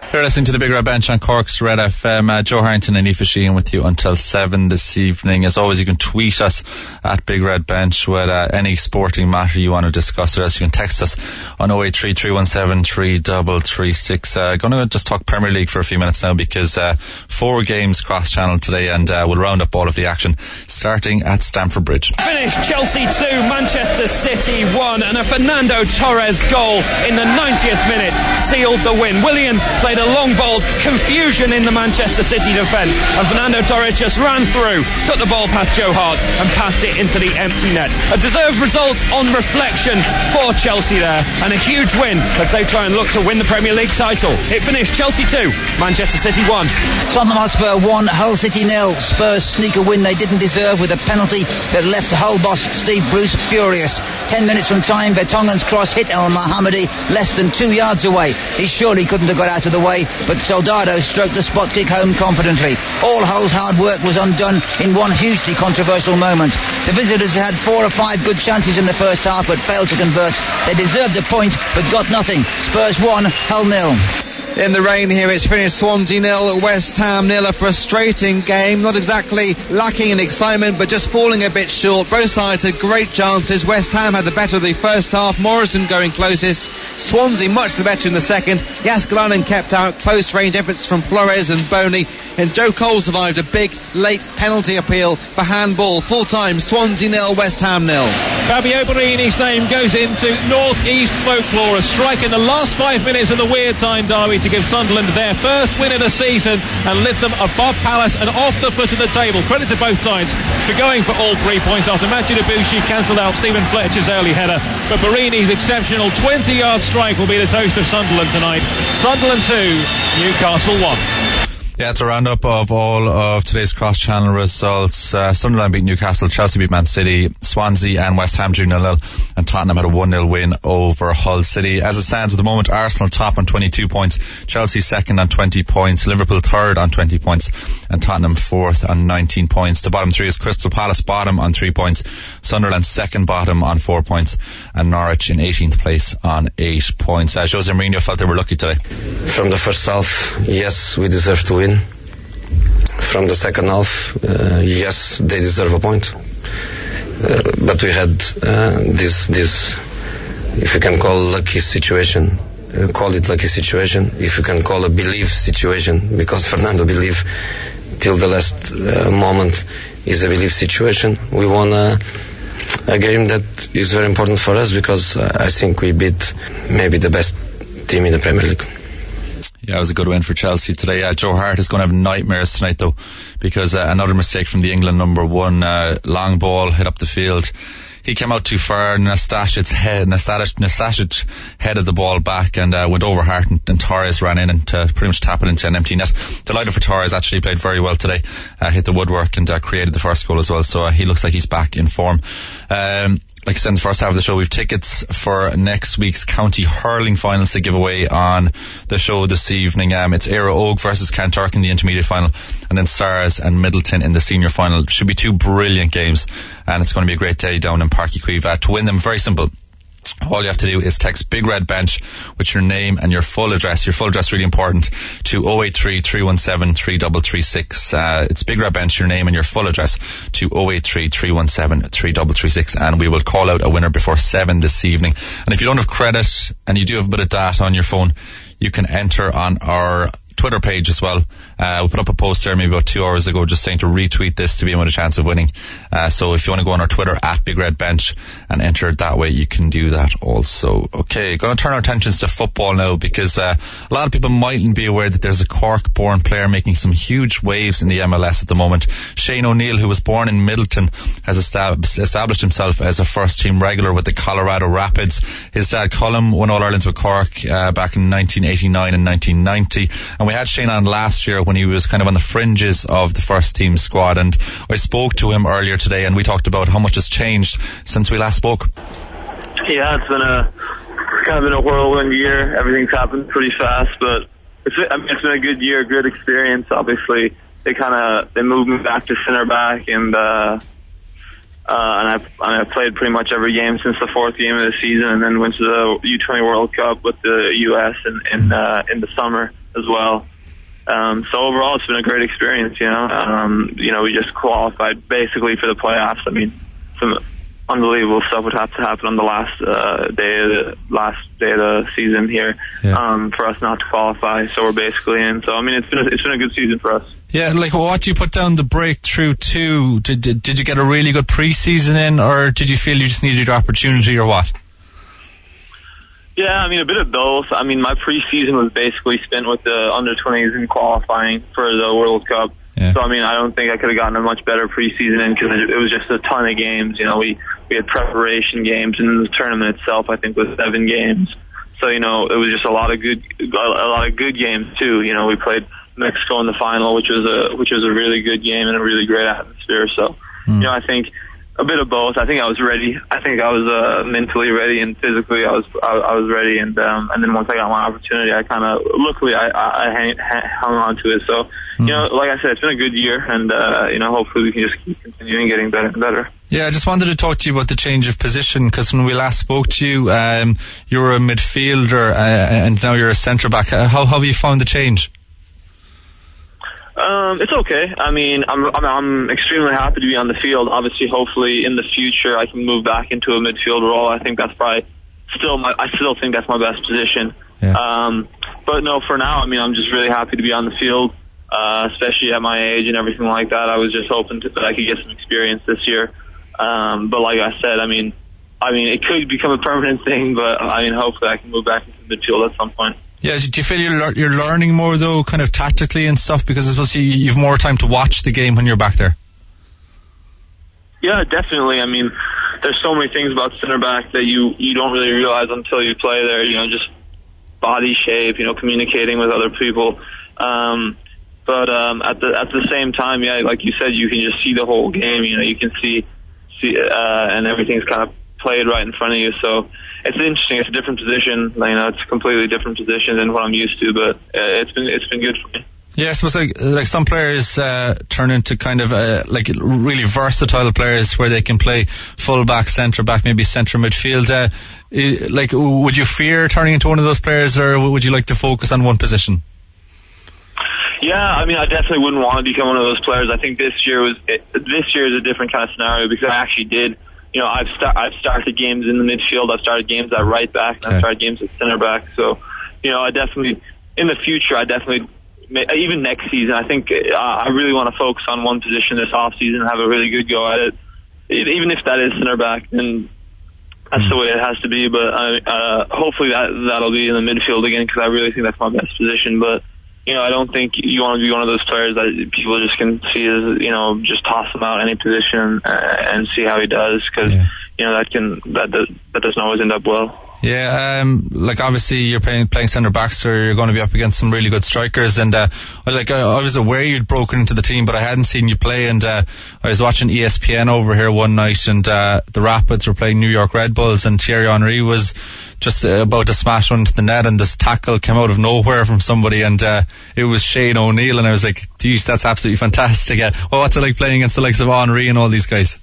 You're listening to the Big Red Bench on Cork's Red F M. Uh, Joe Harrington and Aoife Sheehan with you until seven this evening. As always, you can tweet us at Big Red Bench with uh, any sporting matter you want to discuss with us. You can text us on oh eight three, three one seven, three three three six. Uh, going to just talk Premier League for a few minutes now because uh, four games cross-channel today, and uh, we'll round up all of the action starting at Stamford Bridge. Finished Chelsea two, Manchester City one, and a Fernando Torres goal in the ninetieth minute sealed the win. Willian played a long ball, confusion in the Manchester City defence, and Fernando Torres just ran through, took the ball past Joe Hart and passed it into the empty net. A deserved result on reflection for Chelsea there, and a huge win as they try and look to win the Premier League title. It finished Chelsea two, Manchester City one. Tottenham Hotspur one, Hull City nil. Spurs sneak a win they didn't deserve with a penalty that left Hull boss Steve Bruce furious. Ten minutes from time, Vertonghen's cross hit El Mohammadi less than two yards away. He surely couldn't have got out of the way, but Soldado stroked the spot kick home confidently. All Hull's hard work was undone in one hugely controversial moment. The visitors had four or five good chances in the first half but failed to convert. They deserved a point but got nothing. Spurs one, Hull nil. In the rain here, it's finished Swansea nil, West Ham nil. A frustrating game, not exactly lacking in excitement, but just falling a bit short. Both sides had great chances. West Ham had the better of the first half, Morrison going closest, Swansea much the better in the second. Jaskalainen kept out, close range efforts from Flores and Boney, and Joe Cole survived a big late penalty appeal for handball. Full time, Swansea nil, West Ham nil. Fabio Borini's name goes into North East folklore, a strike in the last five minutes of the Weird Time derby to give Sunderland their first win of the season and lift them above Palace and off the foot of the table. Credit to both sides for going for all three points after Matthew Debussy cancelled out Stephen Fletcher's early header, but Borini's exceptional twenty-yard strike will be the toast of Sunderland tonight. Sunderland two, Newcastle one. Yeah, it's a roundup of all of today's cross-channel results. Uh, Sunderland beat Newcastle, Chelsea beat Man City, Swansea and West Ham drew nil nil, and Tottenham had a one nil win over Hull City. As it stands at the moment, Arsenal top on twenty-two points, Chelsea second on twenty points, Liverpool third on twenty points, and Tottenham fourth on nineteen points. The bottom three is Crystal Palace bottom on three points, Sunderland second bottom on four points, and Norwich in eighteenth place on eight points. Uh, Jose Mourinho felt they were lucky today. From the first half, yes, we deserve to win. From the second half, uh, yes, they deserve a point. Uh, but we had uh, this, this, if you can call lucky situation, uh, call it lucky situation, if you can call a belief situation, because Fernando believed till the last uh, moment is a belief situation. We won a, a game that is very important for us because uh, I think we beat maybe the best team in the Premier League. Yeah, it was a good win for Chelsea today. Uh, Joe Hart is going to have nightmares tonight, though, because uh, another mistake from the England number one. Uh, long ball hit up the field. He came out too far. Nastasic head, Nastasic, Nastasic headed the ball back and uh, went over Hart, and, and Torres ran in and to pretty much tap it into an empty net. Delighted for Torres, actually played very well today. Uh, hit the woodwork and uh, created the first goal as well. So uh, he looks like he's back in form. Um, Like I said in the first half of the show, we've tickets for next week's county hurling finals to give away on the show this evening. Um, it's Éire Óg versus Kanturk in the intermediate final, and then Stars and Middleton in the senior final. Should be two brilliant games, and it's going to be a great day down in Páirc Uí Chaoimh. Uh, to win them, very simple. All you have to do is text Big Red Bench with your name and your full address. Your full address really important to oh eight three, three one seven, three three three six. Uh, it's Big Red Bench, your name and your full address to oh eight three, three one seven, three three three six, and we will call out a winner before seven this evening. And if you don't have credit and you do have a bit of data on your phone, you can enter on our Twitter page as well. Uh, we put up a post there maybe about two hours ago just saying to retweet this to be in with a chance of winning. Uh, so if you want to go on our Twitter at Big Red Bench and enter it that way, you can do that also. Okay, going to turn our attentions to football now because uh, a lot of people mightn't be aware that there's a Cork-born player making some huge waves in the M L S at the moment. Shane O'Neill, who was born in Middleton, has estab- established himself as a first-team regular with the Colorado Rapids. His dad, Colm, won All-Irelands with Cork uh, back in nineteen eighty-nine and nineteen ninety. And we had Shane on last year when he was kind of on the fringes of the first team squad, and I spoke to him earlier today and we talked about how much has changed since we last spoke. Yeah, it's been a kind of been a whirlwind year. Everything's happened pretty fast, but it's, I mean, it's been a good year, good experience. Obviously, they kind of they moved me back to center back, and uh, uh, and I and I played pretty much every game since the fourth game of the season, and then went to the U twenty World Cup with the U S in in, uh, in the summer as well. Um, so overall, it's been a great experience. You know, um, you know, we just qualified basically for the playoffs. I mean, some unbelievable stuff would have to happen on the last uh, day of the last day of the season here yeah. um, for us not to qualify. So we're basically in. So I mean, it's been a, it's been a good season for us. Yeah, like what do you put down the breakthrough to? Did, did did you get a really good pre-season in, or did you feel you just needed your opportunity, or what? Yeah, I mean, a bit of both. I mean, my preseason was basically spent with the under twenties and qualifying for the World Cup. Yeah. So, I mean, I don't think I could have gotten a much better preseason in because it was just a ton of games. You know, we, we had preparation games, and the tournament itself, I think, was seven games. So, you know, it was just a lot of good, a lot of good games too. You know, we played Mexico in the final, which was a, which was a really good game and a really great atmosphere. So, mm. you know, I think a bit of both. I think I was ready. I think I was uh, mentally ready, and physically I was I, I was ready. And um, and then once I got my opportunity, I kind of luckily I, I, I hang, hung on to it. So mm. you know, like I said, it's been a good year, and uh, you know, hopefully we can just keep continuing getting better and better. Yeah, I just wanted to talk to you about the change of position, because when we last spoke to you, um, you were a midfielder, uh, and now you're a centre back. Uh, how, how have you found the change? Um, it's okay. I mean, I'm, I'm I'm extremely happy to be on the field. Obviously, hopefully, in the future, I can move back into a midfield role. I think that's probably still my. I still think that's my best position. Yeah. Um, but no, for now, I mean, I'm just really happy to be on the field, uh, especially at my age and everything like that. I was just hoping to, that I could get some experience this year. Um, but like I said, I mean, I mean, it could become a permanent thing. But I mean, hopefully, I can move back into midfield at some point. Yeah, do you feel you're, you're learning more, though, kind of tactically and stuff? Because I suppose you, you've more time to watch the game when you're back there. Yeah, definitely. I mean, there's so many things about center back that you, you don't really realize until you play there. You know, just body shape, you know, communicating with other people. Um, but um, at the at the same time, yeah, like you said, you can just see the whole game. You know, you can see, see uh, and everything's kind of played right in front of you. So it's interesting. It's a different position. You know, it's a completely different position than what I'm used to. But uh, it's been it's been good for me. Yeah, I suppose like, like some players uh, turn into kind of uh, like really versatile players where they can play full back, centre back, maybe centre midfield. Uh, like, would you fear turning into one of those players, or would you like to focus on one position? Yeah, I mean, I definitely wouldn't want to become one of those players. I think this year was it, this year is a different kind of scenario because I actually did. You know, I've start, I've started games in the midfield. I've started games at right back, and okay. I've started games at center back. So, you know, I definitely in the future, I definitely even next season, I think uh, I really want to focus on one position this off season and have a really good go at it. Even if that is center back, then that's mm. the way it has to be. But uh, uh, hopefully that that'll be in the midfield again because I really think that's my best position. But you know, I don't think you want to be one of those players that people just can see as, you know, just toss him out any position and see how he does because, yeah. you know, that can, that, that, that doesn't always end up well. Yeah, um, like obviously you're playing, playing centre back, so you're going to be up against some really good strikers. And uh, like I, I was aware you'd broken into the team, but I hadn't seen you play. And uh, I was watching E S P N over here one night, and uh, the Rapids were playing New York Red Bulls, and Thierry Henry was just uh, about to smash one into the net, and this tackle came out of nowhere from somebody, and uh, it was Shane O'Neill, and I was like, geez, that's absolutely fantastic. Uh, well, what's it like playing against the likes of Henry and all these guys?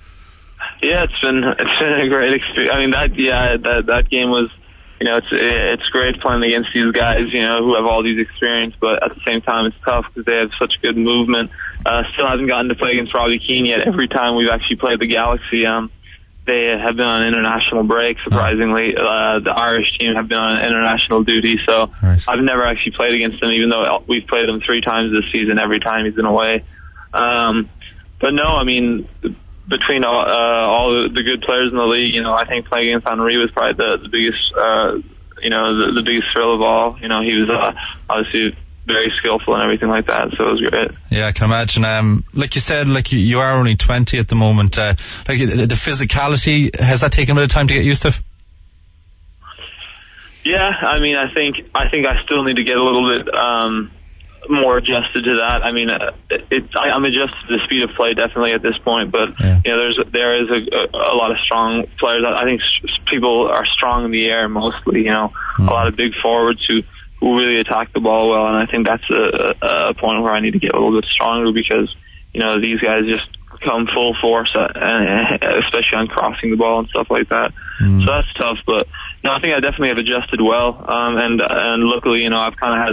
Yeah, it's been it's been a great experience. I mean, that yeah, that that game was, you know, it's it's great playing against these guys, you know, who have all these experience, but at the same time, it's tough because they have such good movement. Uh, still haven't gotten to play against Robbie Keane yet. Every time we've actually played the Galaxy, um, they have been on international break. Surprisingly, uh, the Irish team have been on international duty, so nice. I've never actually played against them, even though we've played them three times this season. Every time he's been away, um, but no, I mean. Between all, uh, all the good players in the league, you know, I think playing against Henry was probably the, the biggest, uh, you know, the, the biggest thrill of all. You know, he was uh, obviously very skillful and everything like that, so it was great. Yeah, I can imagine. Um, like you said, like you, you are only twenty at the moment. Uh, like the, the physicality, has that taken a bit of time to get used to? Yeah, I mean, I think I think I still need to get a little bit. Um, more adjusted to that. I mean, uh, it, it, I, I'm adjusted to the speed of play definitely at this point, but yeah. you know, there's there is a, a, a lot of strong players. I think people are strong in the air mostly. You know, mm. a lot of big forwards who who really attack the ball well, and I think that's a, a point where I need to get a little bit stronger because you know these guys just come full force, uh, especially on crossing the ball and stuff like that. Mm. So that's tough, but no, I think I definitely have adjusted well, um, and and luckily, you know, I've kind of had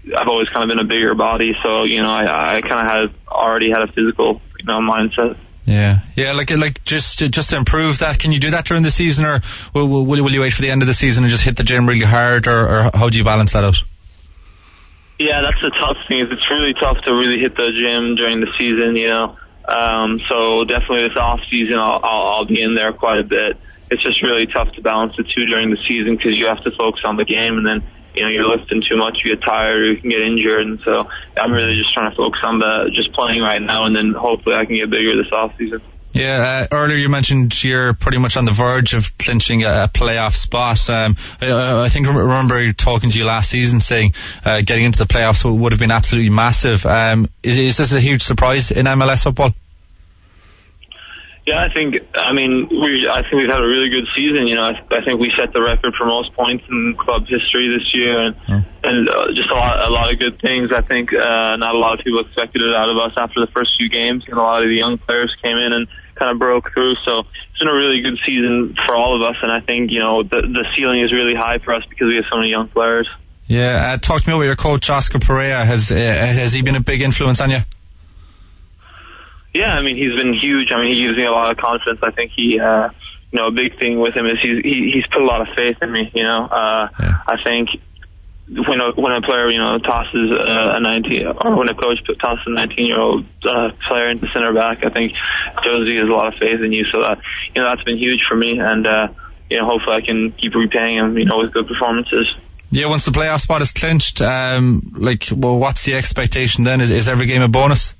I've always kind of been a bigger body, so you know I, I kind of had already had a physical you know mindset. Yeah, yeah, like like just just to improve that. Can you do that during the season, or will, will, will you wait for the end of the season and just hit the gym really hard, or, or how do you balance that out? Yeah, that's the tough thing. Is it's really tough to really hit the gym during the season, you know. Um, so definitely this off season, I'll, I'll, I'll be in there quite a bit. It's just really tough to balance the two during the season because you have to focus on the game, and then you know you're lifting too much, you get tired, or you can get injured, and so I'm really just trying to focus on the just playing right now, and then hopefully I can get bigger this off season. Yeah, uh, earlier you mentioned you're pretty much on the verge of clinching a, a playoff spot. Um, I, I think I remember talking to you last season saying uh, getting into the playoffs would have been absolutely massive. Um, is, is this a huge surprise in M L S football? Yeah, I think. I mean, we. I think we've had a really good season. You know, I, I think we set the record for most points in club history this year, and oh. and uh, just a lot, a lot of good things. I think uh, not a lot of people expected it out of us after the first few games, and a lot of the young players came in and kind of broke through. So it's been a really good season for all of us, and I think you know the the ceiling is really high for us because we have so many young players. Yeah, uh, talk to me about your coach, Oscar Perea. Has uh, has he been a big influence on you? Yeah, I mean, he's been huge. I mean, he gives me a lot of confidence. I think he, uh, you know, a big thing with him is he's he, he's put a lot of faith in me. You know, uh, yeah. I think when a when a player, you know, tosses a, a nineteen, or when a coach tosses a nineteen-year-old uh, player into center back, I think Josie has a lot of faith in you. So that you know, that's been huge for me, and uh, you know, hopefully I can keep repaying him, you know, with good performances. Yeah, once the playoff spot is clinched, um, like, well, what's the expectation then? Is is every game a bonus?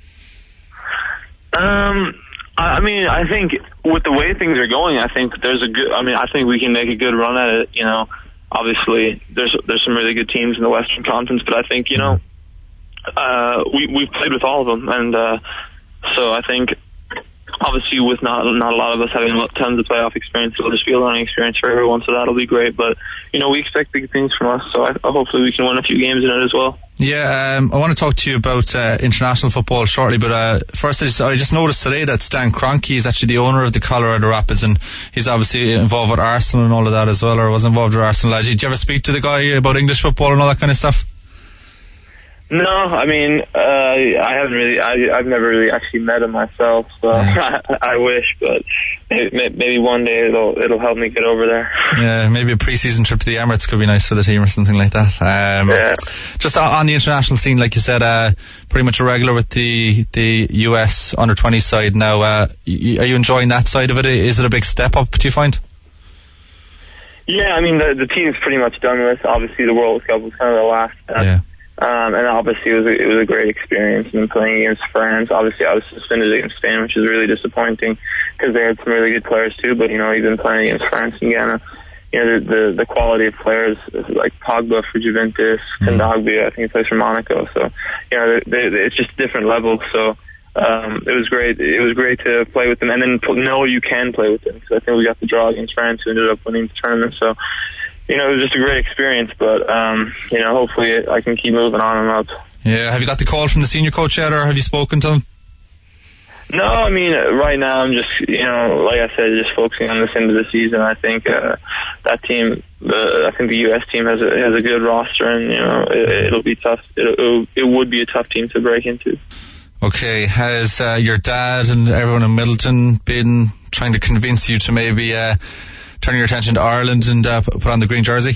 Um, I mean, I think with the way things are going, I think there's a good. I mean, I think we can make a good run at it. You know, obviously there's there's some really good teams in the Western Conference, but I think you know, uh, we we've played with all of them, and uh, so I think obviously with not not a lot of us having tons of playoff experience, it'll just be a learning experience for everyone. So that'll be great. But you know, we expect big things from us, so I, hopefully we can win a few games in it as well. Yeah, um, I want to talk to you about uh, international football shortly, but uh, first I just, I just noticed today that Stan Kroenke is actually the owner of the Colorado Rapids, and he's obviously involved with Arsenal and all of that as well, or was involved with Arsenal. Did you ever speak to the guy about English football and all that kind of stuff? No, I mean, uh, I haven't really, I, I've never really actually met him myself, so yeah. I, I wish, but maybe, maybe one day it'll it'll help me get over there. Yeah, maybe a pre-season trip to the Emirates could be nice for the team or something like that. Um, yeah. Just on the international scene, like you said, uh, pretty much a regular with the the U S under twenty side now. Uh, y- are you enjoying that side of it? Is it a big step up, do you find? Yeah, I mean, the, the team's pretty much done with. Obviously, the World Cup was kind of the last step. Yeah. Um, and obviously it was, a, it was a great experience and playing against France. Obviously I was suspended against Spain, which is really disappointing because they had some really good players too, but you know, even playing against France and Ghana, you know, the, the, the quality of players like Pogba for Juventus, mm. Kondogbia, I think he plays for Monaco. So, you know, they, they, it's just different levels. So, um, it was great. It was great to play with them and then know you can play with them because I think we got the draw against France who ended up winning the tournament. So, you know, it was just a great experience, but, um, you know, hopefully I can keep moving on and up. Yeah, have you got the call from the senior coach yet, or have you spoken to him? No, I mean, right now I'm just, you know, like I said, just focusing on this end of the season. I think, uh, that team, the, I think the U S team has a, has a good roster, and, you know, it, it'll be tough. It, it, it would be a tough team to break into. Okay, has, uh, your dad and everyone in Middleton been trying to convince you to maybe, uh, turn your attention to Ireland and uh, put on the green jersey?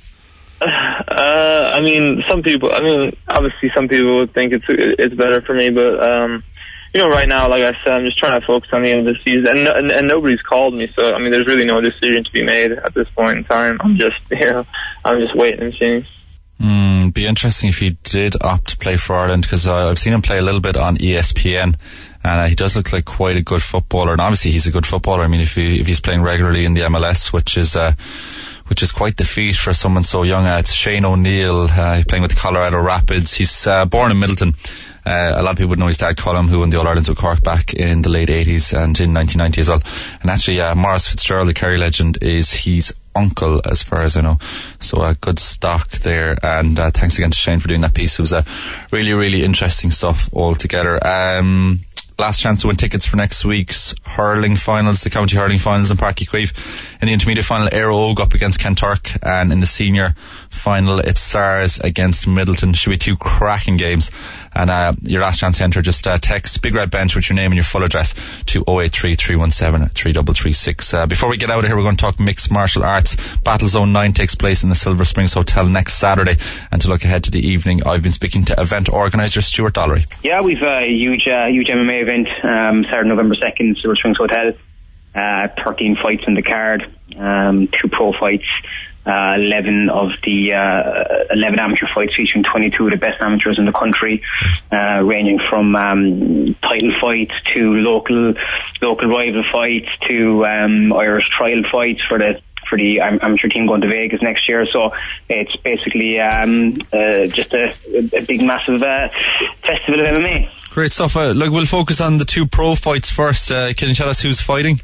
Uh, I mean, some people. I mean, obviously, some people would think it's it's better for me, but um, you know, right now, like I said, I'm just trying to focus on the end of the season, and, and and nobody's called me, so I mean, there's really no decision to be made at this point in time. I'm just, you know, I'm just waiting and seeing. Mm, be interesting if he did opt to play for Ireland, because uh, I've seen him play a little bit on E S P N. And uh, he does look like quite a good footballer, and obviously he's a good footballer. I mean, if he if he's playing regularly in the M L S, which is uh, which is quite the feat for someone so young. Uh, it's Shane O'Neill uh, playing with the Colorado Rapids. He's uh, born in Middleton. Uh, a lot of people would know his dad, Colm, who won the All Irelands with Cork back in the late eighties and in nineteen ninety as well. And actually, uh, Maurice Fitzgerald, the Kerry legend, is his uncle, as far as I know. So a uh, good stock there. And uh, thanks again to Shane for doing that piece. It was uh, really, really interesting stuff altogether. Um, last chance to win tickets for next week's hurling finals, the county hurling finals in Páirc Uí Chaoimh. In the intermediate final, Aero Og up against Kanturk, and in the senior final, it's SARS against Middleton. Should be two cracking games. And uh, your last chance to enter, just uh, text Big Red Bench with your name and your full address to oh eight three, three one seven, three three three six. Uh, before we get out of here, we're going to talk mixed martial arts. Battle Zone nine takes place in the Silver Springs Hotel next Saturday. And to look ahead to the evening, I've been speaking to event organiser Stuart Dollery. Yeah, we've a huge, uh, huge M M A event, um, Saturday, November second, Silver Springs Hotel. Uh, thirteen fights in the card, um, two pro fights, uh, eleven of the uh, eleven amateur fights featuring twenty-two of the best amateurs in the country, uh, ranging from um, title fights to local local rival fights to um, Irish trial fights for the for the amateur team going to Vegas next year. So it's basically um, uh, just a, a big, massive uh, festival of M M A. Great stuff. Uh, look, we'll focus on the two pro fights first. Uh, can you tell us who's fighting?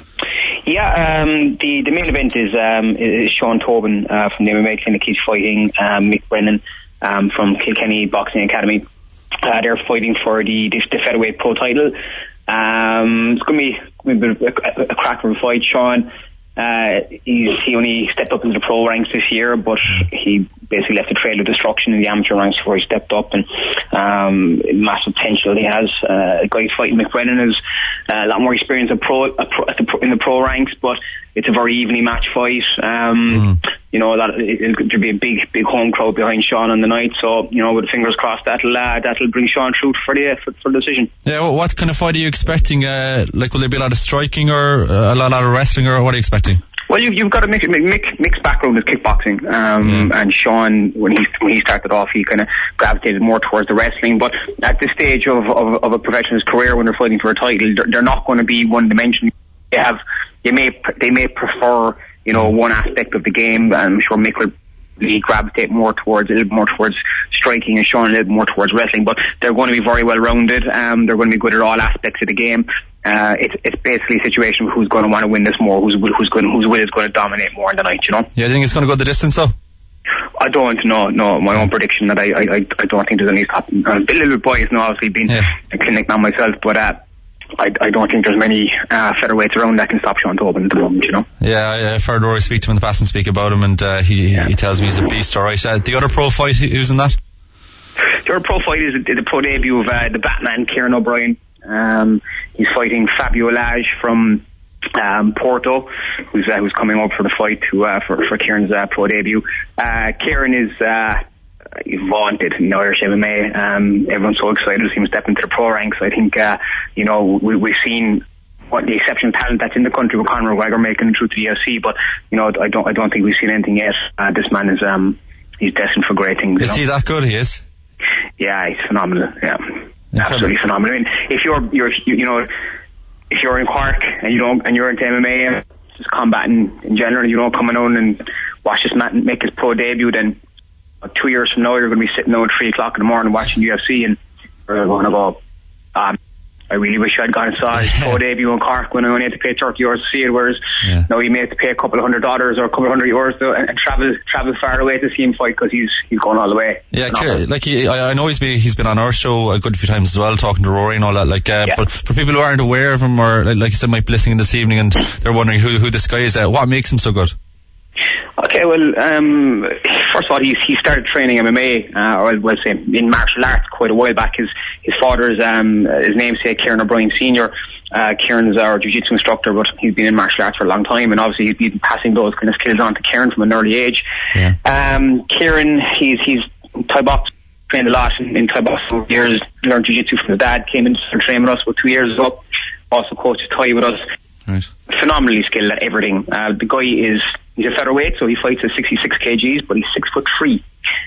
Yeah, um, the, the main event is, um, is Sean Tobin uh, from the M M A Clinic. He's fighting um, Mick Brennan um, from Kilkenny Boxing Academy. Uh, they're fighting for the, the, the featherweight pro title. Um, it's going to be a, a, a cracker of a fight. Sean, uh, he's, he only stepped up into the pro ranks this year, but he basically left a trail of destruction in the amateur ranks before he stepped up, and um, massive potential he has. Uh, a guy who's fighting Mick Brennan has uh, a lot more experience at pro, at pro, at the pro, in the pro ranks, but it's a very evenly matched fight. Um, mm. You know, that it, there'll be a big, big home crowd behind Sean on the night, so, you know, with fingers crossed, that'll uh, that'll bring Sean through for the for, for the decision. Yeah, well, what kind of fight are you expecting? Uh, like, will there be a lot of striking or uh, a lot, a lot of wrestling, or what are you expecting? Well, you, you've got a mix, mix, mixed background with kickboxing, um, yeah. and Sean, when he when he started off, he kind of gravitated more towards the wrestling. But at this stage of, of, of a professional's career, when they're fighting for a title, they're, they're not going to be one dimensional. They have, they may they may prefer, you know, one aspect of the game. I'm sure Mick will really gravitate more towards a little more towards striking, and Sean a little more towards wrestling. But they're going to be very well rounded. Um, they're going to be good at all aspects of the game. Uh, it's it's basically a situation of who's going to want to win this more, who's who's going whose will is going to dominate more in the night. You know. Yeah, I think it's going to go the distance, though. I don't know. No, my own prediction that I I I don't think there's any stopping. I'm a little bit biased now, obviously being yeah. a clinic man myself, but uh, I I don't think there's many uh, featherweights around that can stop Sean Tobin at the moment. You know. Yeah, I've heard Rory speak to him in the past and speak about him, and uh, he yeah. he tells me he's a beast. All right. Uh, the other pro fight, who's in that? The other pro fight is the pro debut of uh, the Batman, Kieran O'Brien. Um, he's fighting Fabio Lage from um, Porto, who's uh, who's coming up for the fight to uh, for for Kieran's uh, pro debut. Uh, Kieran is uh, vaunted in Irish M M A. Um, everyone's so excited to see him step into the pro ranks. I think uh, you know we, we've seen what the exceptional talent that's in the country with Conor McGregor making it through to the U F C, but you know I don't I don't think we've seen anything yet. Uh, this man is um, he's destined for great things. Is you know? he that good? He is. Yeah, he's phenomenal. Yeah. Absolutely phenomenal. I mean, if you're, you're, you, you know, if you're in Cork and you don't, and you're into M M A, just combating in general, and you don't come on and watch this man make his pro debut, then uh, two years from now you're going to be sitting down at three o'clock in the morning watching U F C, and you're going to go, um, I really wish I'd gone and saw his pro debut in Cork when I only had to pay thirty euros to see it, whereas yeah. now you may have to pay a couple of hundred dollars or a couple of hundred euros to, and, and travel travel far away to see him fight because he's he's going all the way. Yeah, Kieran, like he, I, I know he's been he's been on our show a good few times as well, talking to Rory and all that. Like, uh, yeah. But for people who aren't aware of him, or like, like you said, might be listening this evening and they're wondering who who this guy is, uh, what makes him so good? Okay, well, um, first of all, he he started training M M A, uh, or well, say in martial arts quite a while back. His his father's um, his namesake, Kieran O'Brien Senior. Uh, Kieran's our jiu-jitsu instructor, but he's been in martial arts for a long time, and obviously he's been passing those kind of skills on to Kieran from an early age. Yeah. Um, Kieran, he's he's Thai box trained a lot in, in Thai box for years. Learned jiu-jitsu from his dad. Came in to train with us for two years up. Also coaches Thai with us. Right. Phenomenally skilled at everything. Uh, the guy is he's a featherweight, so he fights at sixty-six kilograms, but he's six foot three.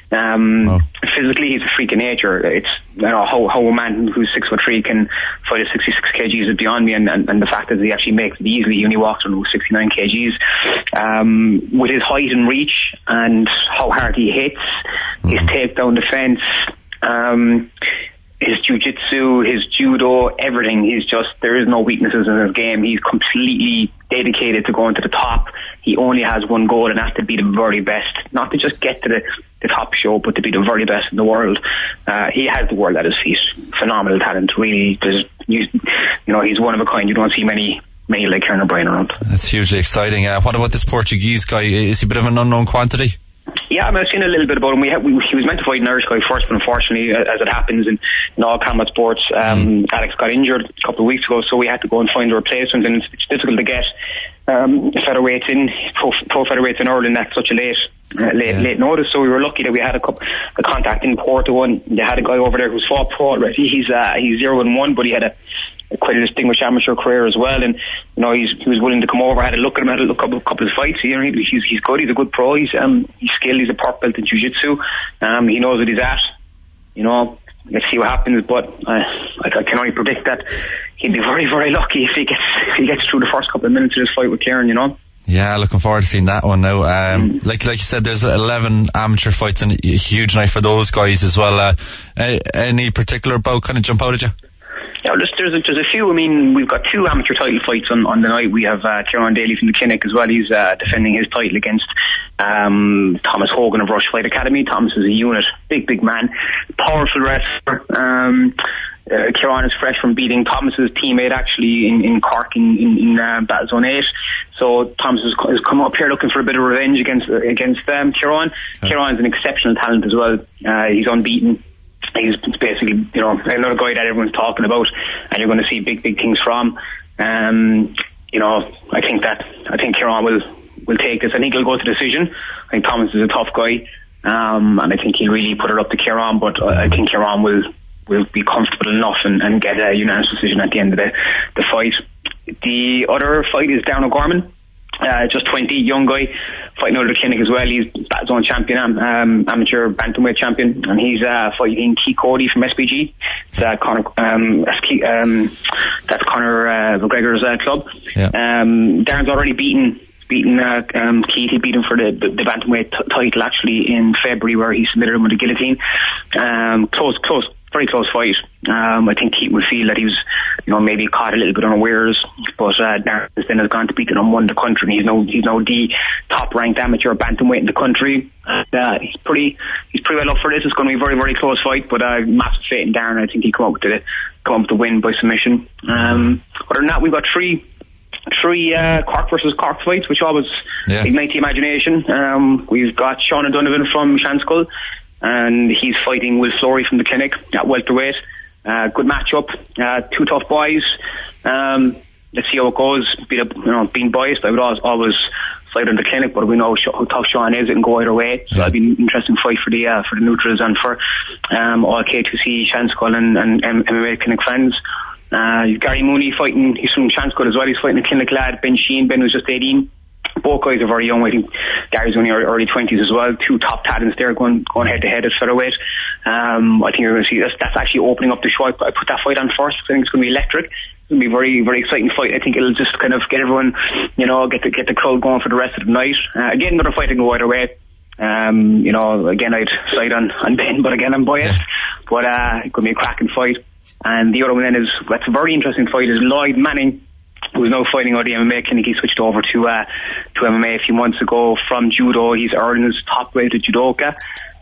Um, oh. Physically, he's a freak of nature. It's you know how how a man who's six foot three can fight at sixty-six kilograms is beyond me, and, and, and the fact that he actually makes it easily. He only walks around with sixty-nine kilograms. Um, with his height and reach, and how hard he hits, mm-hmm. his takedown defense. Um, his jiu-jitsu, his judo, everything. He's just, there is no weaknesses in his game. He's completely dedicated to going to the top. He only has one goal, and that's to be the very best. Not to just get to the, the top show, but to be the very best in the world. Uh, he has the world at his feet. Phenomenal talent, really. There's, you, you know, he's one of a kind. You don't see many many like Kieran O'Brien around. That's hugely exciting. Uh, what about this Portuguese guy? Is he a bit of an unknown quantity? Yeah, I mean, I've seen a little bit about him. We, had, we He was meant to fight an Irish guy first, but unfortunately, as it happens in, in all combat sports, um, mm. Alex got injured a couple of weeks ago, so we had to go and find a replacement, and it's, it's difficult to get um, featherweights in, pro, pro featherweights in Ireland at such a late uh, late, yeah. late notice. So we were lucky that we had a, couple, a contact in Porto, and they had a guy over there who's fought pro already. He's uh, he's zero and one, but he had a quite a distinguished amateur career as well, and you know he's he was willing to come over. Had a look at him, had a look at a couple of fights. You know, he's he's good. He's a good pro. He's um he's skilled. He's a purple belt in jiu-jitsu. Um, he knows what he's at. You know, let's see what happens. But uh, I, I can only predict that he'd be very very lucky if he gets if he gets through the first couple of minutes of this fight with Kieran. You know. Yeah, looking forward to seeing that one now. Um, mm. Like like you said, there's eleven amateur fights and a huge night for those guys as well. Uh, any particular bout kind of jump out at you? Yeah, there's, there's, a, there's a few. I mean, we've got two amateur title fights on, on the night. We have uh, Kieran Daly from the clinic as well. He's uh, defending his title against um, Thomas Hogan of Rush Fight Academy. Thomas is a unit, big, big man, powerful wrestler. Um, uh, Kieran is fresh from beating Thomas's teammate actually in, in Cork in, in, in uh, Battle Zone eight. So Thomas has, has come up here looking for a bit of revenge against against um, Kieran. Yeah. Kieran's an exceptional talent as well. Uh, he's unbeaten. He's basically, you know, another guy that everyone's talking about, and you're going to see big, big things from. Um, you know, I think that I think Kieran will will take this. I think he'll go to decision. I think Thomas is a tough guy, um, and I think he'll really put it up to Kieran. But I think Kieran will will be comfortable enough and, and get a unanimous decision at the end of the the fight. The other fight is Darren O'Gorman. Uh, just twenty, young guy, fighting out of the clinic as well. He's Battle Zone champion, um, amateur bantamweight champion, and he's uh, fighting Keith Cody from S P G. It's, uh, Conor, um, um, that's Conor uh, McGregor's uh, club. Yeah. Um, Darren's already beaten beaten uh, um, Keith. He beat him for the, the, the bantamweight t- title actually in February, where he submitted him with a guillotine. Um, close, close. Very close fight. Um, I think Keith would feel that he was, you know, maybe caught a little bit unawares, but uh, Darren then has gone to beat the number one in the country. He's now he's now the top ranked amateur bantamweight in the country. And, uh, he's pretty he's pretty well up for this. It's going to be a very very close fight, but uh, massive faith in Darren. I think he come up with the come up with the win by submission. Um, other than that, we've got three. Three uh, Cork versus Cork fights, which always yeah. ignite the imagination. Um, we've got Sean O'Donovan from Shanskill, and he's fighting Will Flory from the clinic at welterweight. Uh, good matchup. Uh, two tough boys. Um, let's see how it goes. Be a, you know, being biased, I would always, always fight on the clinic, but we know how tough Sean is. It can go either way. So yeah. it'll be an interesting fight for the uh, for the neutrals and for um, all K two C, Shanskill and, and M M A clinic fans. Uh, Gary Mooney fighting, he's from Shanskill as well, he's fighting a clinic lad, Ben Sheen. Ben was just eighteen. Both guys are very young. I think Gary's only early twenties as well. Two top talents there going going head to head at featherweight. Um, I think you're going to see that's, that's actually opening up the show. I put that fight on first. I think it's going to be electric. It's going to be a very very exciting fight. I think it'll just kind of get everyone, you know, get the get the crowd going for the rest of the night. Uh, again, another fight can go either way. Um, you know, again I'd side on on Ben, but again I'm biased. But uh, it's going to be a cracking fight. And the other one then is, that's a very interesting fight, is Lloyd Manning, who's now fighting out the M M A clinic. He switched over to uh, to M M A a few months ago from judo. He's Ireland's top rated judoka,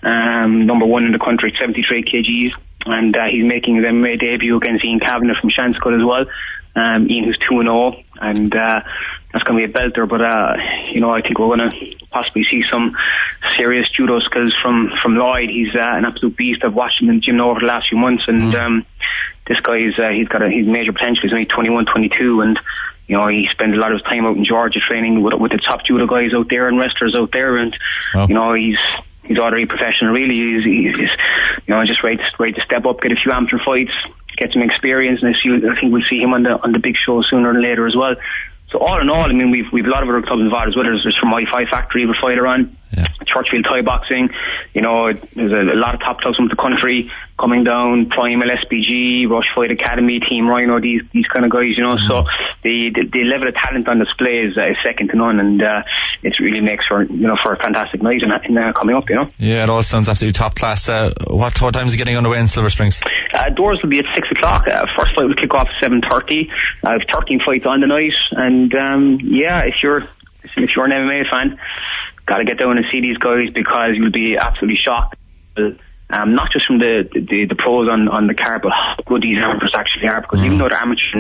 um, number one in the country at seventy-three kilograms, and uh, he's making his M M A debut against Ian Kavanagh from Shanskill as well. Um, Ian, who's two and oh, and uh, that's going to be a belter. But uh, you know, I think we're going to possibly see some serious judo skills from from Lloyd. He's uh, an absolute beast. I've watched him in the gym over the last few months, and um, this guy is uh, he's got a he's major potential. He's only twenty-one, twenty-two, and you know, he spends a lot of his time out in Georgia training with, with the top judo guys out there and wrestlers out there, and oh. you know, he's he's already professional. Really, he's, he's, he's you know just ready to, ready to step up, get a few amateur fights, get some experience, and I, see, I think we'll see him on the on the big show sooner than later as well. So all in all, I mean, we've we've a lot of other clubs involved as well. There's, there's from Wi-Fi Factory, we fighter on, yeah. Churchfield Thai Boxing. You know, there's a, a lot of top clubs from the country coming down. Primal, S P G, Rush Fight Academy, Team Rhino, these these kind of guys. You know, mm-hmm. so the, the the level of talent on display is, uh, is second to none, and uh, it really makes for you know for a fantastic night in, in uh, coming up. You know. Yeah, it all sounds absolutely top class. Uh, what what time is it getting underway in Silver Springs? Uh, doors will be at six o'clock. Uh, first fight will kick off at seven thirty. I have thirteen fights on the night, and um, yeah, if you're if you're an M M A fan, got to get down and see these guys because you'll be absolutely shocked. Um, not just from the, the the pros on on the card, but how good these amateurs actually are. Because mm. even though they're amateur in name,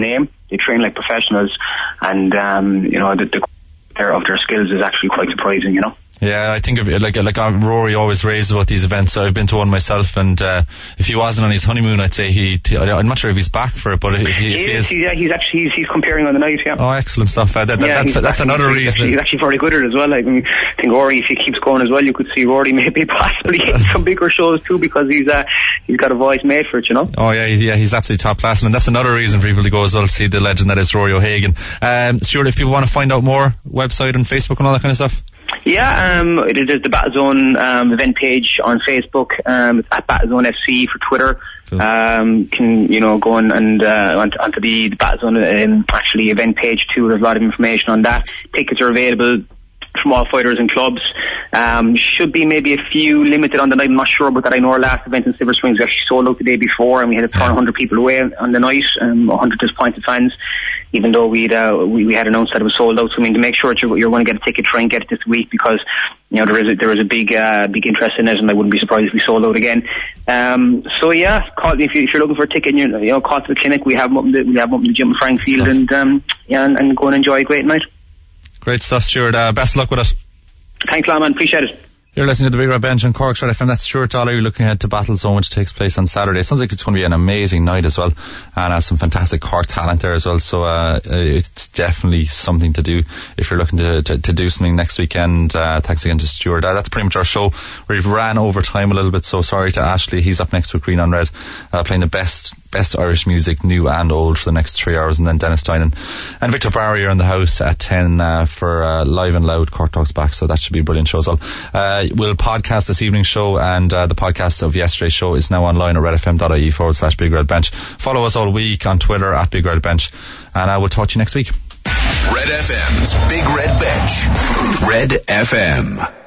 they train like professionals, and um, you know the, the their of their skills is actually quite surprising, you know. Yeah, I think of it like like uh, Rory always raves about these events. So I've been to one myself, and uh, if he wasn't on his honeymoon, I'd say he. I'm not sure if he's back for it, but if he, if he, he is, is, yeah, he's actually he's, he's comparing on the night. Yeah. Oh, excellent stuff. Uh, that, that, yeah, that's that's actually, another he's reason. Actually, he's actually very good at it as well. Like, I, mean, I think Rory, if he keeps going as well, you could see Rory maybe possibly getting some bigger shows too, because he's uh, he's got a voice made for it, you know. Oh yeah, he's, yeah, he's absolutely top class, and that's another reason for people to go as well to see the legend that is Rory O'Hagan. Um, Stuart, if people want to find out more, website and Facebook and all that kind of stuff. Yeah, um, there's the Battlezone um, event page on Facebook. Um, it's at Battlezone F C for Twitter. Cool. Um, can you know go on and uh, onto, onto the, the Battlezone um, actually event page too. There's a lot of information on that. Tickets are available from all fighters and clubs. Um, should be maybe a few limited on the night. I'm not sure about that. I know our last event in Silver Springs was actually sold out the day before, and we had a turn one hundred people away on the night. Um, one hundred disappointed fans. Even though we'd, uh, we, we had announced that it was sold out. So I mean, to make sure that you're, you're going to get a ticket, try and get it this week, because, you know, there is a, there is a big, uh, big interest in it, and I wouldn't be surprised if we sold out again. Um, so yeah, call, if, you, if you're looking for a ticket, you you know, call to the clinic. We have them up in the, we have them up in the gym in Frankfield, and, um, yeah, and, and go and enjoy a great night. Great stuff, Stuart. Uh, best of luck with it. Thanks a lot, man. Appreciate it. You're listening to the Big Red Bench on Cork's Red F M. That's Stuart Dollar. You're looking ahead to Battlezone, which takes place on Saturday. Sounds like it's going to be an amazing night as well, and uh, some fantastic Cork talent there as well. So uh, it's definitely something to do if you're looking to, to, to do something next weekend. Uh, thanks again to Stuart. Uh, that's pretty much our show. We've ran over time a little bit, so sorry to Ashley. He's up next with Green on Red, uh, playing the best best Irish music, new and old, for the next three hours, and then Dennis Tynan and Victor Barry are in the house at ten uh, for uh, Live and Loud Cork Talks Back. So that should be a brilliant show as well. Uh, we'll podcast this evening's show, and uh, the podcast of yesterday's show is now online at redfm.ie forward slash Big Red Bench. Follow us all week on Twitter at Big Red Bench, and I will talk to you next week. Red F M's Big Red Bench. Red F M.